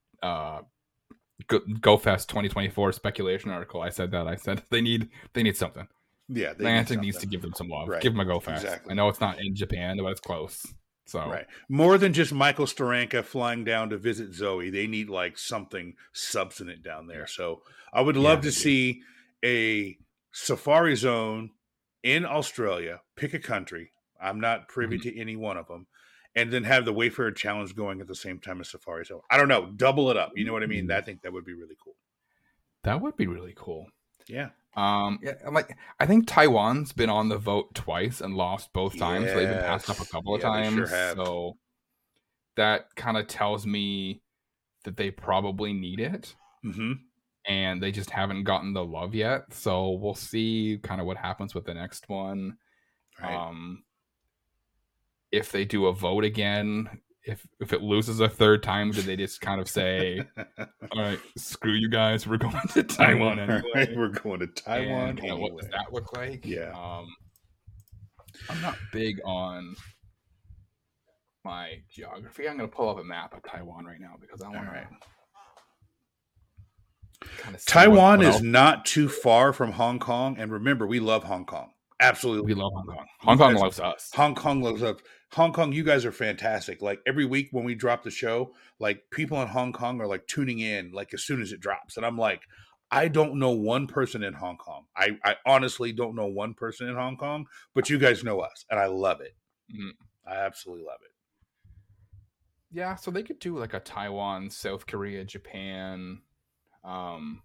uh, Go, GoFest twenty twenty-four speculation article, I said that I said they need they need something. Yeah, they need Niantic needs to something. give them some love. Right. Give them a GoFest. Exactly. I know it's not in Japan, but it's close. So Right. More than just Michael Steranka flying down to visit Zoe. They need like something substantive down there. So I would love Yeah, to they do. see a Safari Zone in Australia. Pick a country. I'm not privy Mhm. to any one of them. And then have the Wayfarer Challenge going at the same time as Safari Zone. I don't know. Double it up. You know what I mean? Ooh. I think that would be really cool. That would be really cool. Yeah. Um, yeah, I'm like I think Taiwan's been on the vote twice and lost both times. So they've been passed up a Yes. couple of Yeah, they times. sure have. So that kind of tells me that they probably need it, Mm-hmm. and they just haven't gotten the love yet. So we'll see kind of what happens with the next one. Right. Um, if they do a vote again, if if it loses a third time, do they just kind of say, "All right, screw you guys, we're going to Taiwan anyway"? We're going to Taiwan And, uh, anyway. what does that look like? Yeah. Um, I'm not big on my geography. I'm going to pull up a map of Taiwan right now because I want All right. to kind of Taiwan is not too far from Hong Kong, and remember, we love Hong Kong. Absolutely, we love Hong Kong. Hong Kong Yes. loves us. Hong Kong loves us. Hong Kong, you guys are fantastic. Like every week when we drop the show, like people in Hong Kong are like tuning in like as soon as it drops, and I'm like, I don't know one person in Hong Kong. I, I honestly don't know one person in Hong Kong, but you guys know us, and I love it. Mhm. I absolutely love it. Yeah, so they could do like a Taiwan, South Korea, Japan, um,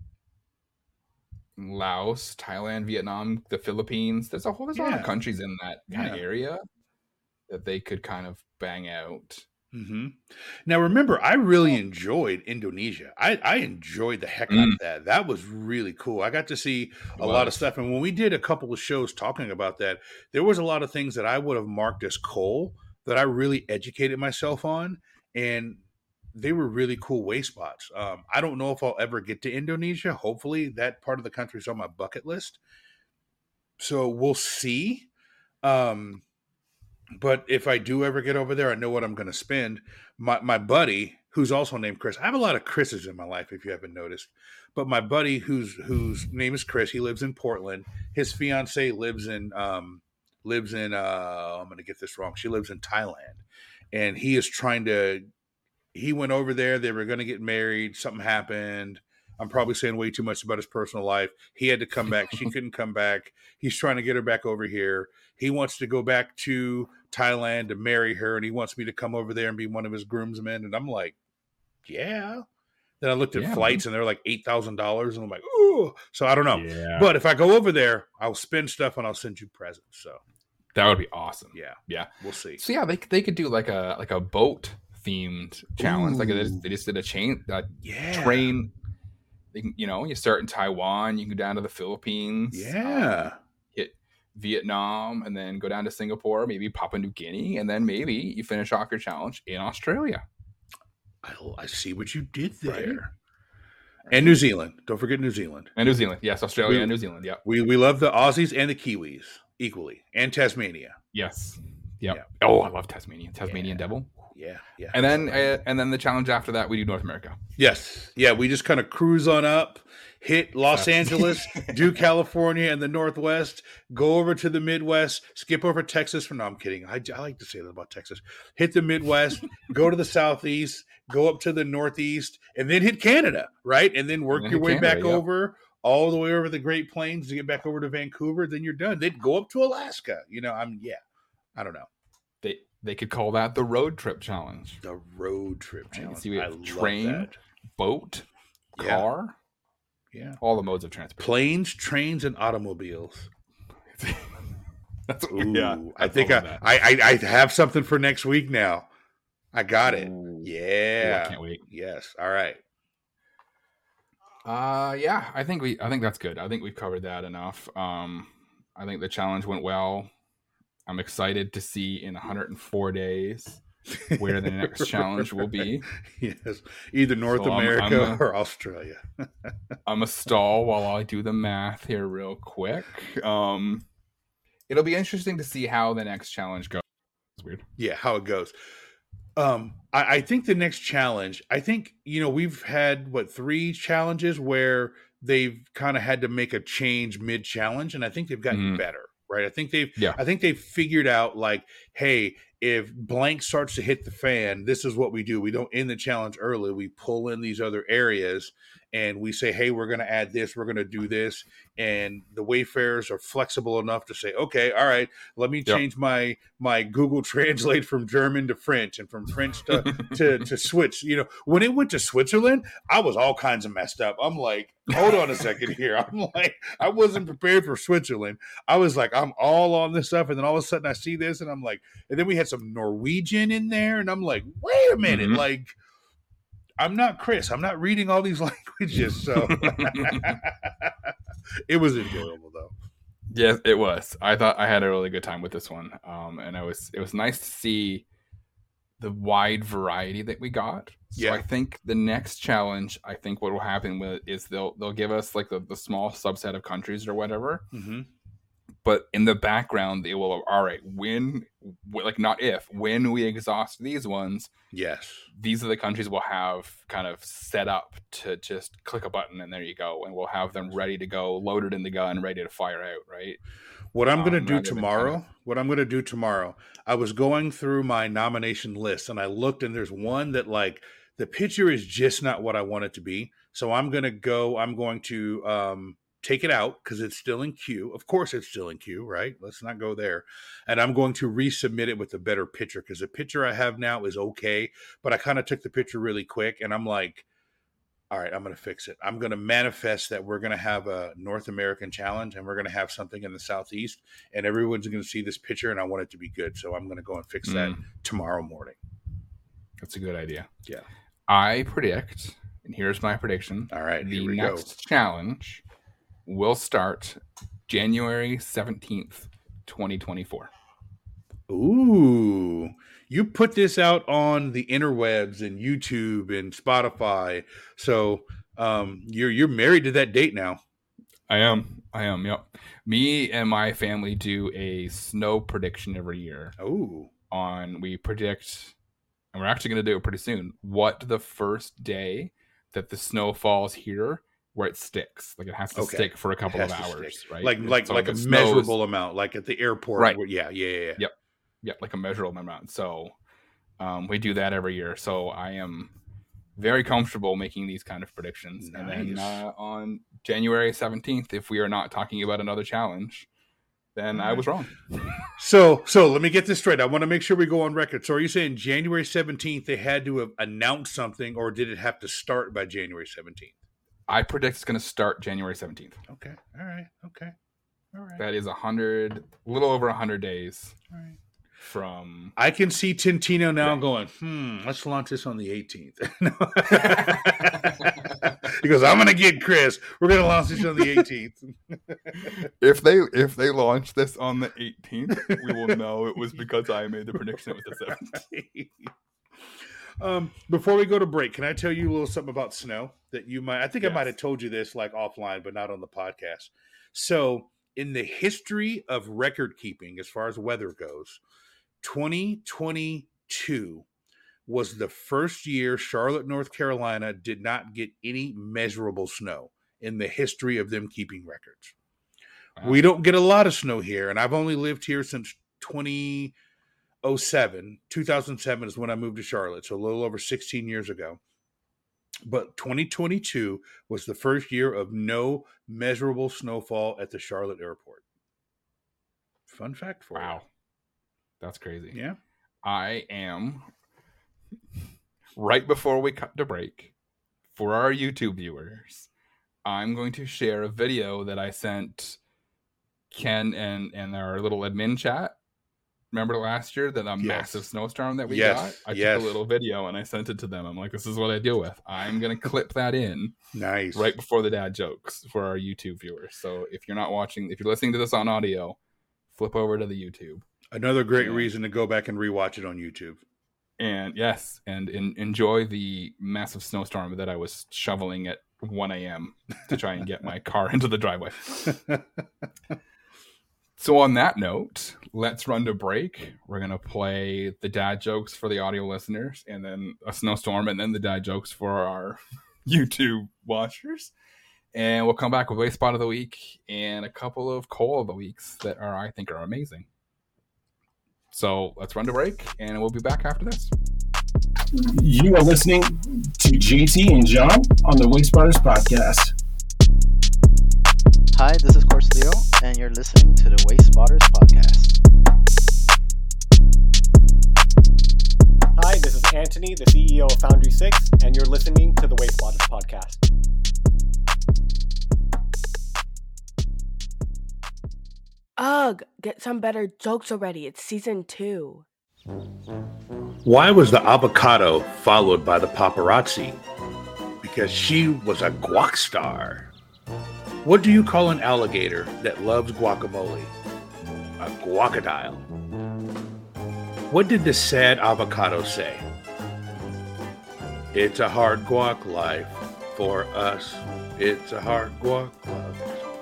Laos, Thailand, Vietnam, the Philippines. There's a whole there's a lot Yeah. of countries in that kind Yeah. of area that they could kind of bang out. hmm Now, remember, I really enjoyed Indonesia. I, I enjoyed the heck out Mm. of that. That was really cool. I got to see It a lot of was. stuff. And when we did a couple of shows talking about that, there was a lot of things that I would have marked as coal that I really educated myself on. And they were really cool way spots. Um, I don't know if I'll ever get to Indonesia. Hopefully, that part of the country is on my bucket list. So we'll see. Um, but if I do ever get over there, I know what I'm going to spend. My my buddy, who's also named Chris. I have a lot of Chris's in my life, if you haven't noticed. But my buddy, whose whose name is Chris, he lives in Portland. His fiance lives in um, lives in. Uh, I'm going to get this wrong. She lives in Thailand, and he is trying to. He went over there. They were going to get married. Something happened. I'm probably saying way too much about his personal life. He had to come back. She couldn't come back. He's trying to get her back over here. He wants to go back to Thailand to marry her, and he wants me to come over there and be one of his groomsmen. And I'm like, yeah. Then I looked at Yeah, flights, man. and they're like eight thousand dollars, and I'm like, ooh. So I don't know. Yeah. But if I go over there, I'll spend stuff, and I'll send you presents. So That would be awesome. yeah, Yeah. we'll see. So yeah, they they could do like a like a boat themed challenge. Like they Ooh. just, they just did a chain a Yeah. train. They can, you know, you start in Taiwan, you can go down to the Philippines, Yeah. um, hit Vietnam, and then go down to Singapore, maybe Papua New Guinea, and then maybe you finish off your challenge in Australia. I, I see what you did there. Right. And New Zealand. Don't forget New Zealand. And New Zealand. Yes, Australia We- and New Zealand. Yep. We we love the Aussies and the Kiwis equally, and Tasmania. Yes. Yep. Yeah. Oh, I love Tasmania. Tasmanian Yeah. devil. Yeah, yeah. And then uh, and then the challenge after that, we do North America. Yes, yeah. We just kind of cruise on up, hit Los That's- Angeles, do California and the Northwest, go over to the Midwest, skip over Texas. For no, I'm kidding. I, I like to say that about Texas. Hit the Midwest, go to the Southeast, go up to the Northeast, and then hit Canada, right? And then work And then your hit way Canada, back yep. over. All the way over the Great Plains to get back over to Vancouver, then you're done. Then go up to Alaska. You know, I'm yeah. I don't know. They they could call that the road trip challenge. The road trip Right, challenge. see, we I have love train, that. Boat, Yeah. car, Yeah. all the modes of transport. Planes, trains, and automobiles. That's Ooh, yeah. I think love I, that. I, I I have something for next week now. I got it. Ooh. Ooh, Yeah. I can't wait. Yes. All right. Uh yeah, I think we I think that's good. I think we've covered that enough. Um I think the challenge went well. I'm excited to see in one hundred four days where the next challenge will be. Yes. Either North So I'm- America I'm a- or Australia. I'm a stall while I do the math here real quick. Um it'll be interesting to see how the next challenge goes. It's weird. Yeah, how it goes. Um, I, I think the next challenge, I think, you know, we've had what three challenges where they've kind of had to make a change mid challenge, and I think they've gotten Mhm. better, right? I think they've Yeah. I think they've figured out like, hey, if blank starts to hit the fan, this is what we do. We don't end the challenge early. We pull in these other areas and we say, hey, we're going to add this, we're going to do this. And the Wayfarers are flexible enough to say, okay, all right, let me Yep. change my my Google Translate from German to French and from French to, to, to Swiss. You know, when it went to Switzerland, I was all kinds of messed up. I'm like, hold on a second here. I'm like, I wasn't prepared for Switzerland. I was like, I'm all on this stuff. And then all of a sudden I see this and I'm like, and then we had some Norwegian in there. And I'm like, wait a minute. Mhm. Like, I'm not Chris. I'm not reading all these languages. So it was enjoyable though. Yes, it was. I thought I had a really good time with this one. Um and it was it was nice to see the wide variety that we got. So Yeah. I think the next challenge, I think what will happen with is they'll they'll give us like the, the small subset of countries or whatever. Mm-hmm. But in the background, they will, all right, when, like not if, when we exhaust these ones, Yes. these are the countries we'll have kind of set up to just click a button and there you go. And we'll have them ready to go, loaded in the gun, ready to fire out, right? What I'm going to Um, do rather than tomorrow, kind what I'm going to do tomorrow, I was going through my nomination list and I looked and there's one that like the picture is just not what I want it to be. So I'm going to go, I'm going to um, take it out because it's still in queue. Of course it's still in queue, right? Let's not go there. And I'm going to resubmit it with a better picture because the picture I have now is okay, but I kind of took the picture really quick and I'm like, all right, I'm going to fix it. I'm going to manifest that we're going to have a North American challenge and we're going to have something in the Southeast and everyone's going to see this picture and I want it to be good. So I'm going to go and fix that Mm. tomorrow morning. That's a good idea. Yeah. I predict, and here's my prediction. All right, The here we next challenge will start January seventeenth, twenty twenty-four. go. Ooh, you put this out on the interwebs and YouTube and Spotify. So um, you're, you're married to that date now. I am. I am. Yep. Me and my family do a snow prediction every year. Oh, On we predict, and we're actually going to do it pretty soon. What the first day that the snow falls here, where it sticks, like it has to Okay. stick for a couple It of has to hours, stick. right? like, like, So like if a it snows- measurable amount, like at the airport. Right. where- yeah, yeah, yeah. yeah. Yep. Yeah, like a measurable amount. So um, we do that every year. So I am very comfortable making these kind of predictions. Nice. And then uh, on January seventeenth, if we are not talking about another challenge, then I was wrong. So, so let me get this straight. I want to make sure we go on record. So are you saying January seventeenth, they had to have announced something, or did it have to start by January seventeenth? I predict it's going to start January seventeenth. Okay. All right. Okay. All right. That is a hundred, a little over a hundred days All right. from. I can see Tintino now Yeah. going, hmm, let's launch this on the eighteenth. He goes, I'm going to get Chris. We're going to launch this on the eighteenth. If they if they launch this on the eighteenth, we will know it was because I made the prediction it was the seventeenth. Um, before we go to break, can I tell you a little something about snow that you might, I think I Yes. might have told you this like offline, but not on the podcast. So in the history of record keeping, as far as weather goes, twenty twenty-two was the first year Charlotte, North Carolina did not get any measurable snow in the history of them keeping records. Wow. We don't get a lot of snow here, and I've only lived here since twenty oh seven. two thousand seven is when I moved to Charlotte, so a little over sixteen years ago. But twenty twenty-two was the first year of no measurable snowfall at the Charlotte airport. Fun fact for Wow. That's crazy. you. Yeah. I am right before we cut to break for our YouTube viewers. I'm going to share a video that I sent Ken and and our little admin chat. Remember last year that a Yes. massive snowstorm that we Yes. got? I Yes. took a little video and I sent it to them. I'm like, this is what I deal with. I'm going to clip that in Nice. right before the dad jokes for our YouTube viewers. So if you're not watching, if you're listening to this on audio, flip over to the YouTube. Another great Yeah. reason to go back and rewatch it on YouTube. And yes, and in, enjoy the massive snowstorm that I was shoveling at one a.m. to try and get my car into the driveway. So on that note, let's run to break. We're going to play the dad jokes for the audio listeners, and then a snowstorm, and then the dad jokes for our YouTube watchers. And we'll come back with Waste Spot of the Week and a couple of Coal of the Weeks that are, I think, are amazing. So let's run to break, and we'll be back after this. You are listening to J T and John on the Waste Spotters podcast. Hi, this is Course Leo, and you're listening to the Waste Spotters podcast. Hi, this is Anthony, the C E O of Foundry six, and you're listening to the Waste Spotters podcast. Ugh, get some better jokes already. It's season two. Why was the avocado followed by the paparazzi? Because she was a guac star. What do you call an alligator that loves guacamole? A guacodile. What did the sad avocado say? It's a hard guac life for us. It's a hard guac life.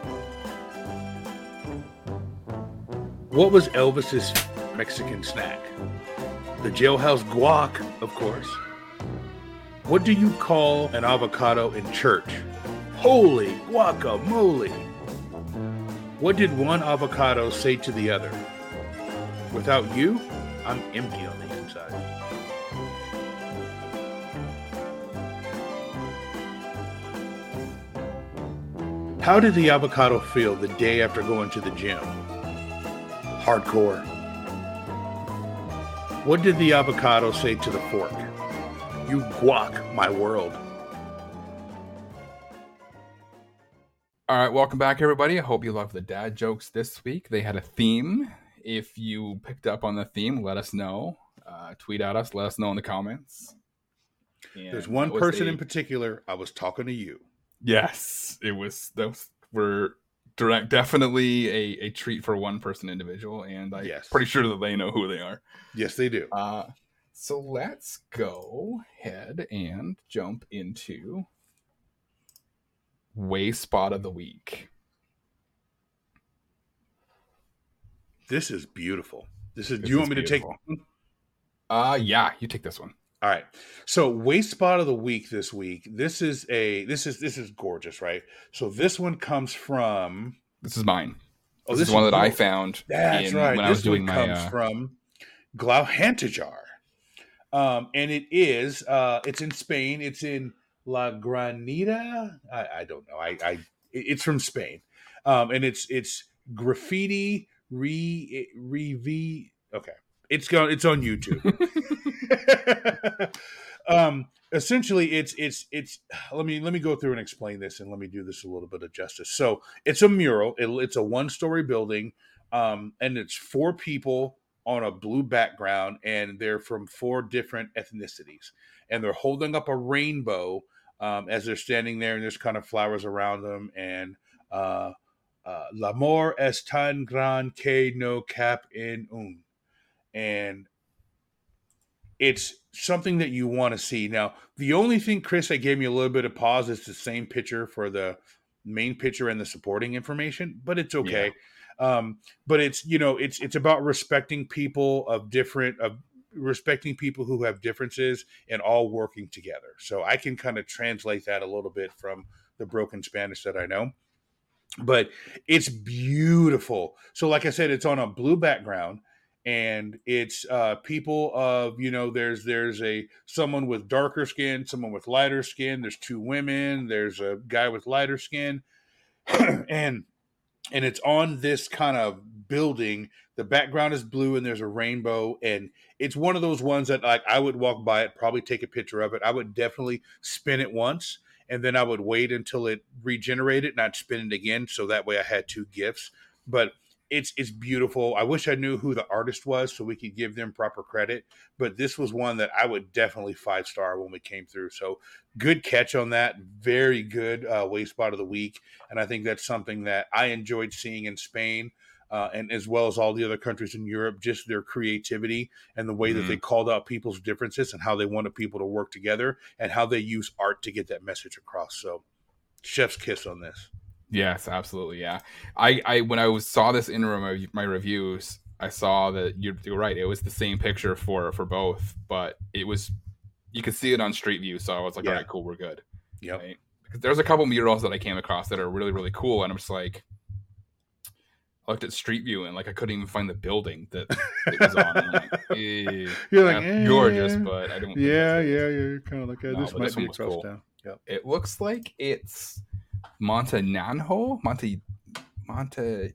What was Elvis's Mexican snack? The jailhouse guac, of course. What do you call an avocado in church? Holy guacamole! What did one avocado say to the other? Without you, I'm empty on the inside. How did the avocado feel the day after going to the gym? Hardcore. What did the avocado say to the fork? You guac my world. All right, welcome back, everybody. I hope you loved the dad jokes this week. They had a theme. If you picked up on the theme, let us know. Uh, tweet at us. Let us know in the comments. And There's one that was person a- in particular. I was talking to you. Yes, it was. Those were direct, definitely a, a treat for one person individual, and I'm Yes. pretty sure that they know who they are. Yes, they do. Uh, so let's go ahead and jump into Waste Spot of the Week. This is beautiful. This is. This do you is want me to take? beautiful. Uh, yeah, you take this one. All right. So, waste spot of the week this week. This is a. This is this is gorgeous, right? So this one comes from. This is mine. Oh, this, is one that I yours. found That's in, right. when This I was doing one my. comes Uh, from Glauhantajar. Um, and it is, uh, it's in Spain. It's in La Granita. I, I don't know. I, I, it's from Spain. Um, and it's, it's graffiti re, re, okay. It's going, it's on YouTube. um, essentially it's, it's, it's, let me, let me go through and explain this, and let me do this a little bit of justice. So it's a mural. It, it's a one story building. Um, and it's four people on a blue background, and they're from four different ethnicities, and they're holding up a rainbow um, as they're standing there, and there's kind of flowers around them. And uh, uh, l'amor es tan gran que no cap en un. And it's something that you want to see. Now, the only thing, Chris, that gave me a little bit of pause is the same picture for the main picture and the supporting information, but it's okay. Yeah. Um, but it's, you know, it's, it's about respecting people of different, of respecting people who have differences and all working together. So I can kind of translate that a little bit from the broken Spanish that I know, but it's beautiful. So like I said, it's on a blue background. And it's uh, people of, you know, there's there's a someone with darker skin, someone with lighter skin. There's two women. There's a guy with lighter skin, and and it's on this kind of building. The background is blue, and there's a rainbow. And it's one of those ones that, like, I would walk by it, probably take a picture of it. I would definitely spin it once, and then I would wait until it regenerated, not spin it again. So that way I had two gifts. But It's it's beautiful. I wish I knew who the artist was so we could give them proper credit. But this was one that I would definitely five star when we came through. So good catch on that. Very good uh, Waste Spot of the Week. And I think that's something that I enjoyed seeing in Spain, uh, and as well as all the other countries in Europe, just their creativity and the way mm-hmm. that they called out people's differences and how they wanted people to work together and how they use art to get that message across. So chef's kiss on this. Yes, absolutely. Yeah. I, I when I was, saw this in my, my reviews, I saw that you're, you're right. It was the same picture for, for both, but it was, you could see it on Street View. So I was like, yeah. All right, cool. We're good. Yeah. Right? Because there's a couple murals that I came across that are really, really cool. And I'm just like, I looked at Street View and like, I couldn't even find the building that it was on. I'm like, eh, you're like, eh, gorgeous, but I don't. Yeah. Yeah. You're kind of like, eh, no, this might this be across cool. town. Yep. It looks like it's Montagnano, Monte, Monte,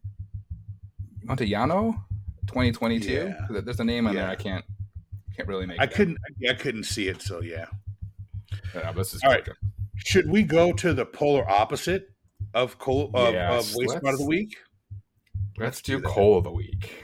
Montellano, twenty twenty-two. Yeah. There's a name on yeah. there. I can't, can't really make. I it couldn't, out. I couldn't see it. So yeah. yeah this is all right. Should we go to the polar opposite of coal of, yes, of Waste Spot of the Week? Let's, let's do, do Coal of the Week.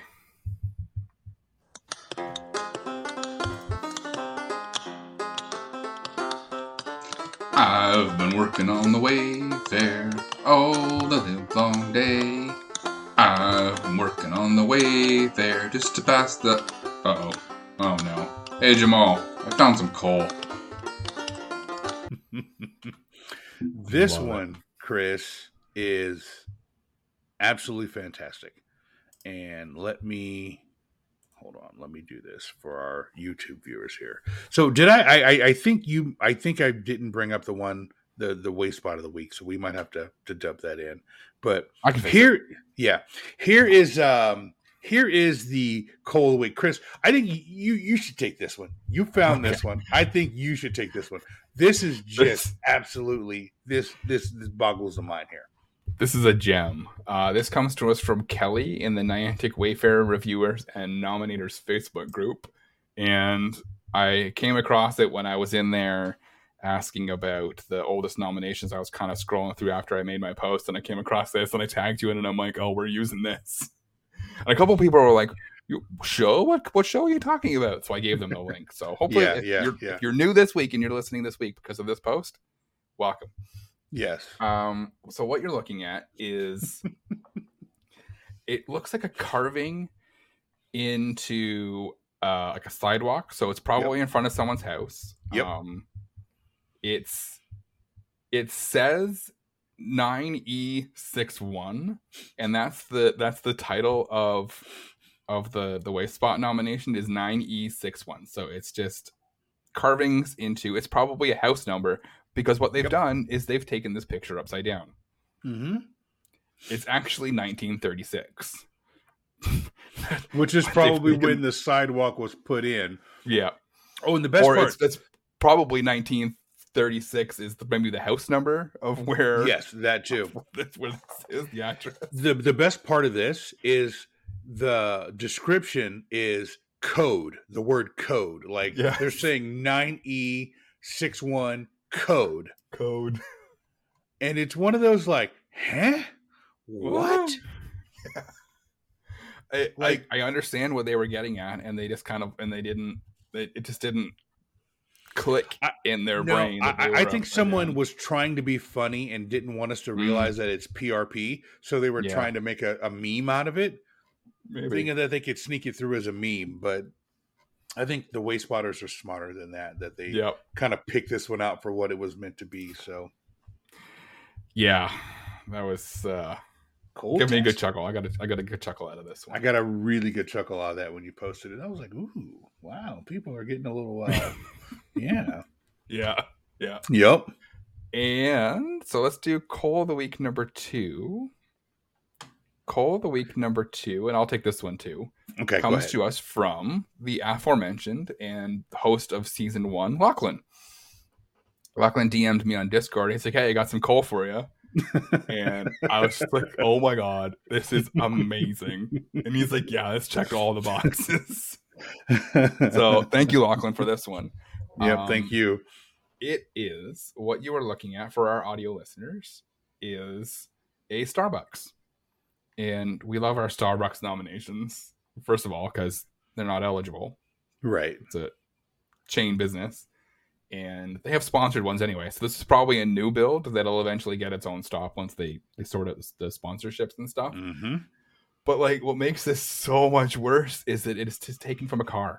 I've been working on the Wayfair all the live long day. I've been working on the Wayfair just to pass the... Uh-oh. Oh, no. Hey, Jamal, I found some coal. This Love one, it. Chris, is absolutely fantastic. And let me... Hold on, let me do this for our YouTube viewers here. So did I, I, I think you, I think I didn't bring up the one, the, the Waste Spot of the Week. So we might have to, to dub that in, but I can here, yeah, here is, um, here is the Coal of the Week. Chris, I think you, you should take this one. You found okay. this one. I think you should take this one. This is just absolutely, this, this, this boggles the mind here. This is a gem. Uh, this comes to us from Kelly in the Niantic Wayfarer Reviewers and Nominators Facebook group. And I came across it when I was in there asking about the oldest nominations. I was kind of scrolling through after I made my post, and I came across this, and I tagged you in, and I'm like, oh, we're using this. And a couple of people were like, you, show? What what show are you talking about? So I gave them the link. So hopefully yeah, if, yeah, you're, yeah. if you're new this week and you're listening this week because of this post, welcome. Yes. Um. So what you're looking at is, it looks like a carving into uh, like a sidewalk. So it's probably yep. in front of someone's house. Yep. Um, it's it says nine E sixty-one, and that's the that's the title of of the the Waste Spot nomination is nine E sixty-one. So it's just carvings into. It's probably a house number. Because what they've yep. done is they've taken this picture upside down. Mm-hmm. It's actually nineteen thirty-six. Which is probably when the sidewalk was put in. Yeah. Oh, and the best or part, it's, it's probably nineteen thirty-six is the, maybe the house number of where. yes, that too. That's where this is the address. The the best part of this is the description is code. The word code, like Yeah. they're saying nine E sixty-one code, Code. and it's one of those like, huh, what? Yeah. I, Like- I I understand what they were getting at, and they just kind of and they didn't. It, it just didn't click I- in their No, brain. that I, they I were think upside someone down. was trying to be funny and didn't want us to Mm. realize that it's P R P, so they were Yeah. trying to make a, a meme out of it, Maybe. thinking that they could sneak it through as a meme. But I think the Waste Spotters are smarter than that. That they Yep. kind of picked this one out for what it was meant to be. So Yeah, that was uh, cold. give me a good test. chuckle. I got a, I got a good chuckle out of this one. I got a really good chuckle out of that when you posted it. I was like, "Ooh, wow! People are getting a little, uh, yeah, Yeah, yeah. yep." And so let's do Call of the Week number two. Call of the Week number two, and I'll take this one too. Okay, go comes ahead. to us from the aforementioned and host of season one, Lachlan. Lachlan D M'd me on Discord. He's like, "Hey, I got some coal for you." And I was just like, "Oh my god, this is amazing!" And he's like, "Yeah, let's check all the boxes." So thank you, Lachlan, for this one. yep, Um, thank you. It is what you are looking at for our audio listeners is a Starbucks, and we love our Starbucks nominations. First of all, because they're not eligible. Right. It's a chain business, and they have sponsored ones anyway. So this is probably a new build that'll eventually get its own stop once they they sort out the sponsorships and stuff. Mm-hmm. But like, what makes this so much worse is that it is just taken from a car.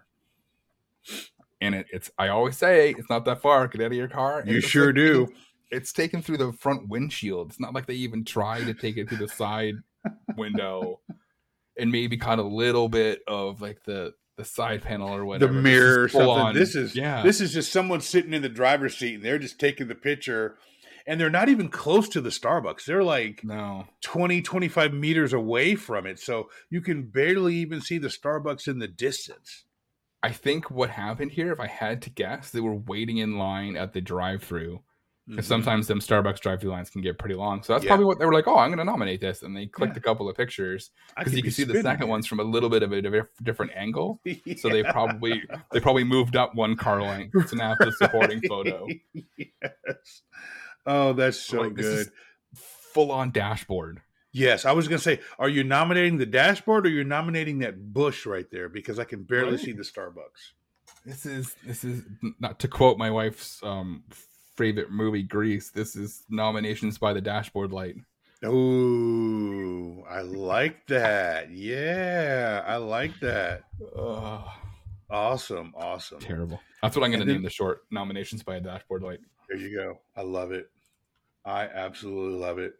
And it, it's, I always say, it's not that far. Get out of your car. And You it's sure like- do. It's taken through the front windshield. It's not like they even try to take it through the side window and maybe caught a little bit of like the, the side panel or The whatever. This mirror or is full something. on- This is yeah. this is just someone sitting in the driver's seat and they're just taking the picture, and they're not even close to the Starbucks. They're like no. twenty, twenty-five meters away from it, so you can barely even see the Starbucks in the distance. I think what happened here, if I had to guess, they were waiting in line at the drive-through. Because Mhm. sometimes them Starbucks drive-through lines can get pretty long. So that's Yeah. probably what they were like, oh, I'm going to nominate this. And they clicked Yeah. a couple of pictures. I Because could you be can see the spinning second here. one's from a little bit of a diff- different angle. So they Yeah. probably they probably moved up one car length to now the supporting photo. Yes. Oh, that's so Like, this good. is full-on dashboard. Yes, I was going to say, are you nominating the dashboard or you're nominating that bush right there? Because I can barely Right. see the Starbucks. This is this is not to quote my wife's um, favorite movie, Grease. This is nominations by the dashboard light. Oh, I like that. Yeah, I like that. Ugh, Awesome, awesome. terrible. That's what I'm going to And then- name the short. Nominations by a dashboard light. There you go. I love it. I absolutely love it.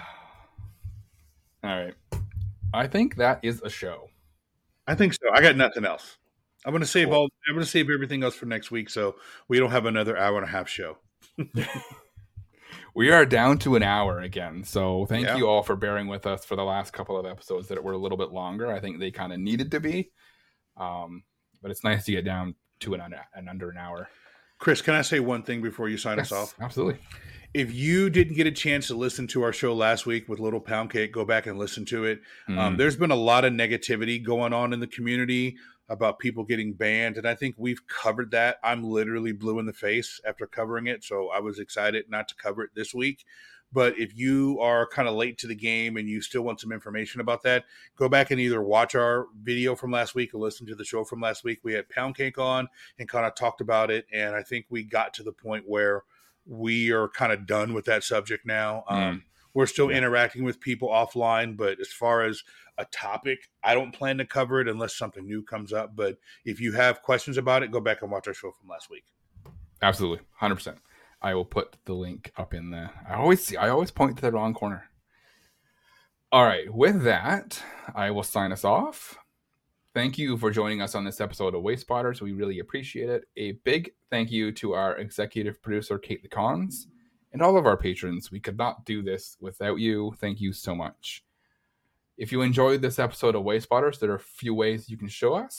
All right. I think that is a show. I think so. I got nothing else. I'm going to save Cool. all. I'm going to save everything else for next week, so we don't have another hour and a half show. We are down to an hour again. So thank Yeah. you all for bearing with us for the last couple of episodes that were a little bit longer. I think they kind of needed to be. Um, but it's nice to get down to an, under- an under an hour. Chris, can I say one thing before you sign us Yes, off? absolutely. If you didn't get a chance to listen to our show last week with Little Pound Cake, go back and listen to it. Um, Mm. there's been a lot of negativity going on in the community about people getting banned, and I think we've covered that. I'm literally blue in the face after covering it, so I was excited not to cover it this week. But if you are kind of late to the game and you still want some information about that, go back and either watch our video from last week or listen to the show from last week. We had Pound Cake on and kind of talked about it, and I think we got to the point where we are kind of done with that subject now. Um, we're still Yeah. interacting with people offline, but as far as a topic, I don't plan to cover it unless something new comes up. But if you have questions about it, go back and watch our show from last week. Absolutely. one hundred percent. I will put the link up in the I always see I always point to the wrong corner. All right, with that, I will sign us off. Thank you for joining us on this episode of Waste Spotters. We really appreciate it. A big thank you to our executive producer, Kate LeCons, and all of our patrons. We could not do this without you. Thank you so much. If you enjoyed this episode of Waste Spotters, there are a few ways you can show us.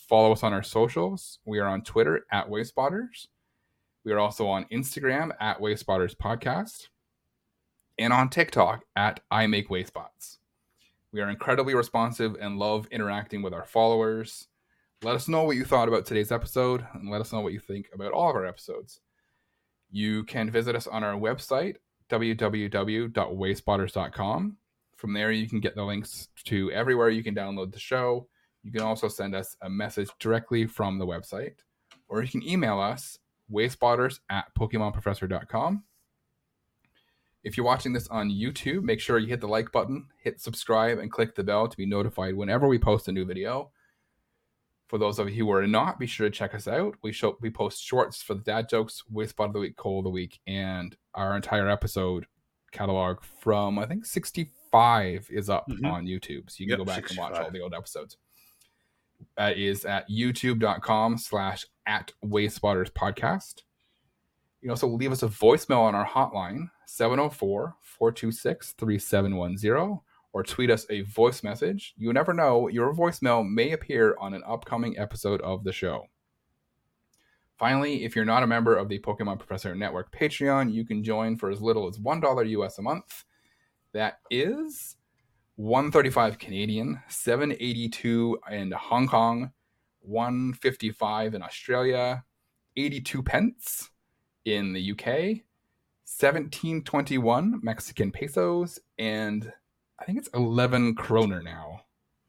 follow us on our socials. We are on Twitter at WaveSpotters. We are also on Instagram at WaveSpotters Podcast. And on TikTok at I Make WaveSpots. We are incredibly responsive and love interacting with our followers. Let us know what you thought about today's episode, and let us know what you think about all of our episodes. You can visit us on our website, w w w dot wavespotters dot com. From there, you can get the links to everywhere you can download the show. You can also send us a message directly from the website, or you can email us, wavespotters at pokemon professor dot com. If you're watching this on YouTube, make sure you hit the like button, hit subscribe, and click the bell to be notified whenever we post a new video. For those of you who are not, be sure to check us out. We show we post shorts for the dad jokes, Waste Spot of the Week, Coal of the Week, and our entire episode catalog from, I think, sixty-five is up Mhm. on YouTube. So you can Yep, go back and watch sixty-five. all the old episodes. That is at youtube.com slash at Wavespotters Podcast. You can also leave us a voicemail on our hotline, seven oh four, four two six, three seven one zero, or tweet us a voice message. You never know, your voicemail may appear on an upcoming episode of the show. Finally, if you're not a member of the Pokemon Professor Network Patreon, you can join for as little as one dollar U S a month. That is one hundred thirty-five Canadian, seven eighty-two in Hong Kong, one fifty-five in Australia, eighty-two pence in the U K, seventeen twenty-one Mexican pesos, and I think it's eleven kroner now.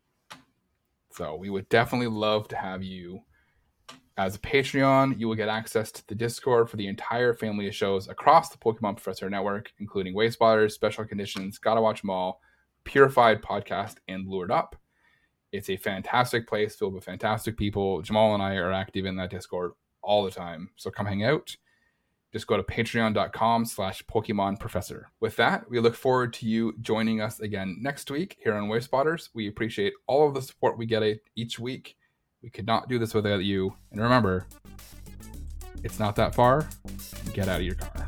So we would definitely love to have you as a Patreon. You will get access to the Discord for the entire family of shows across the Pokemon Professor Network, including Wavespotters, Special Conditions, Gotta Watch 'Em All, Purified Podcast, and Lured Up. It's a fantastic place filled with fantastic people. Jamal and I are active in that Discord all the time, so come hang out. Just go to patreon.com slash Pokemon Professor. With that, we look forward to you joining us again next week here on Wavespotters. We appreciate all of the support we get each week. We could not do this without you. And remember, it's not that far. Get out of your car.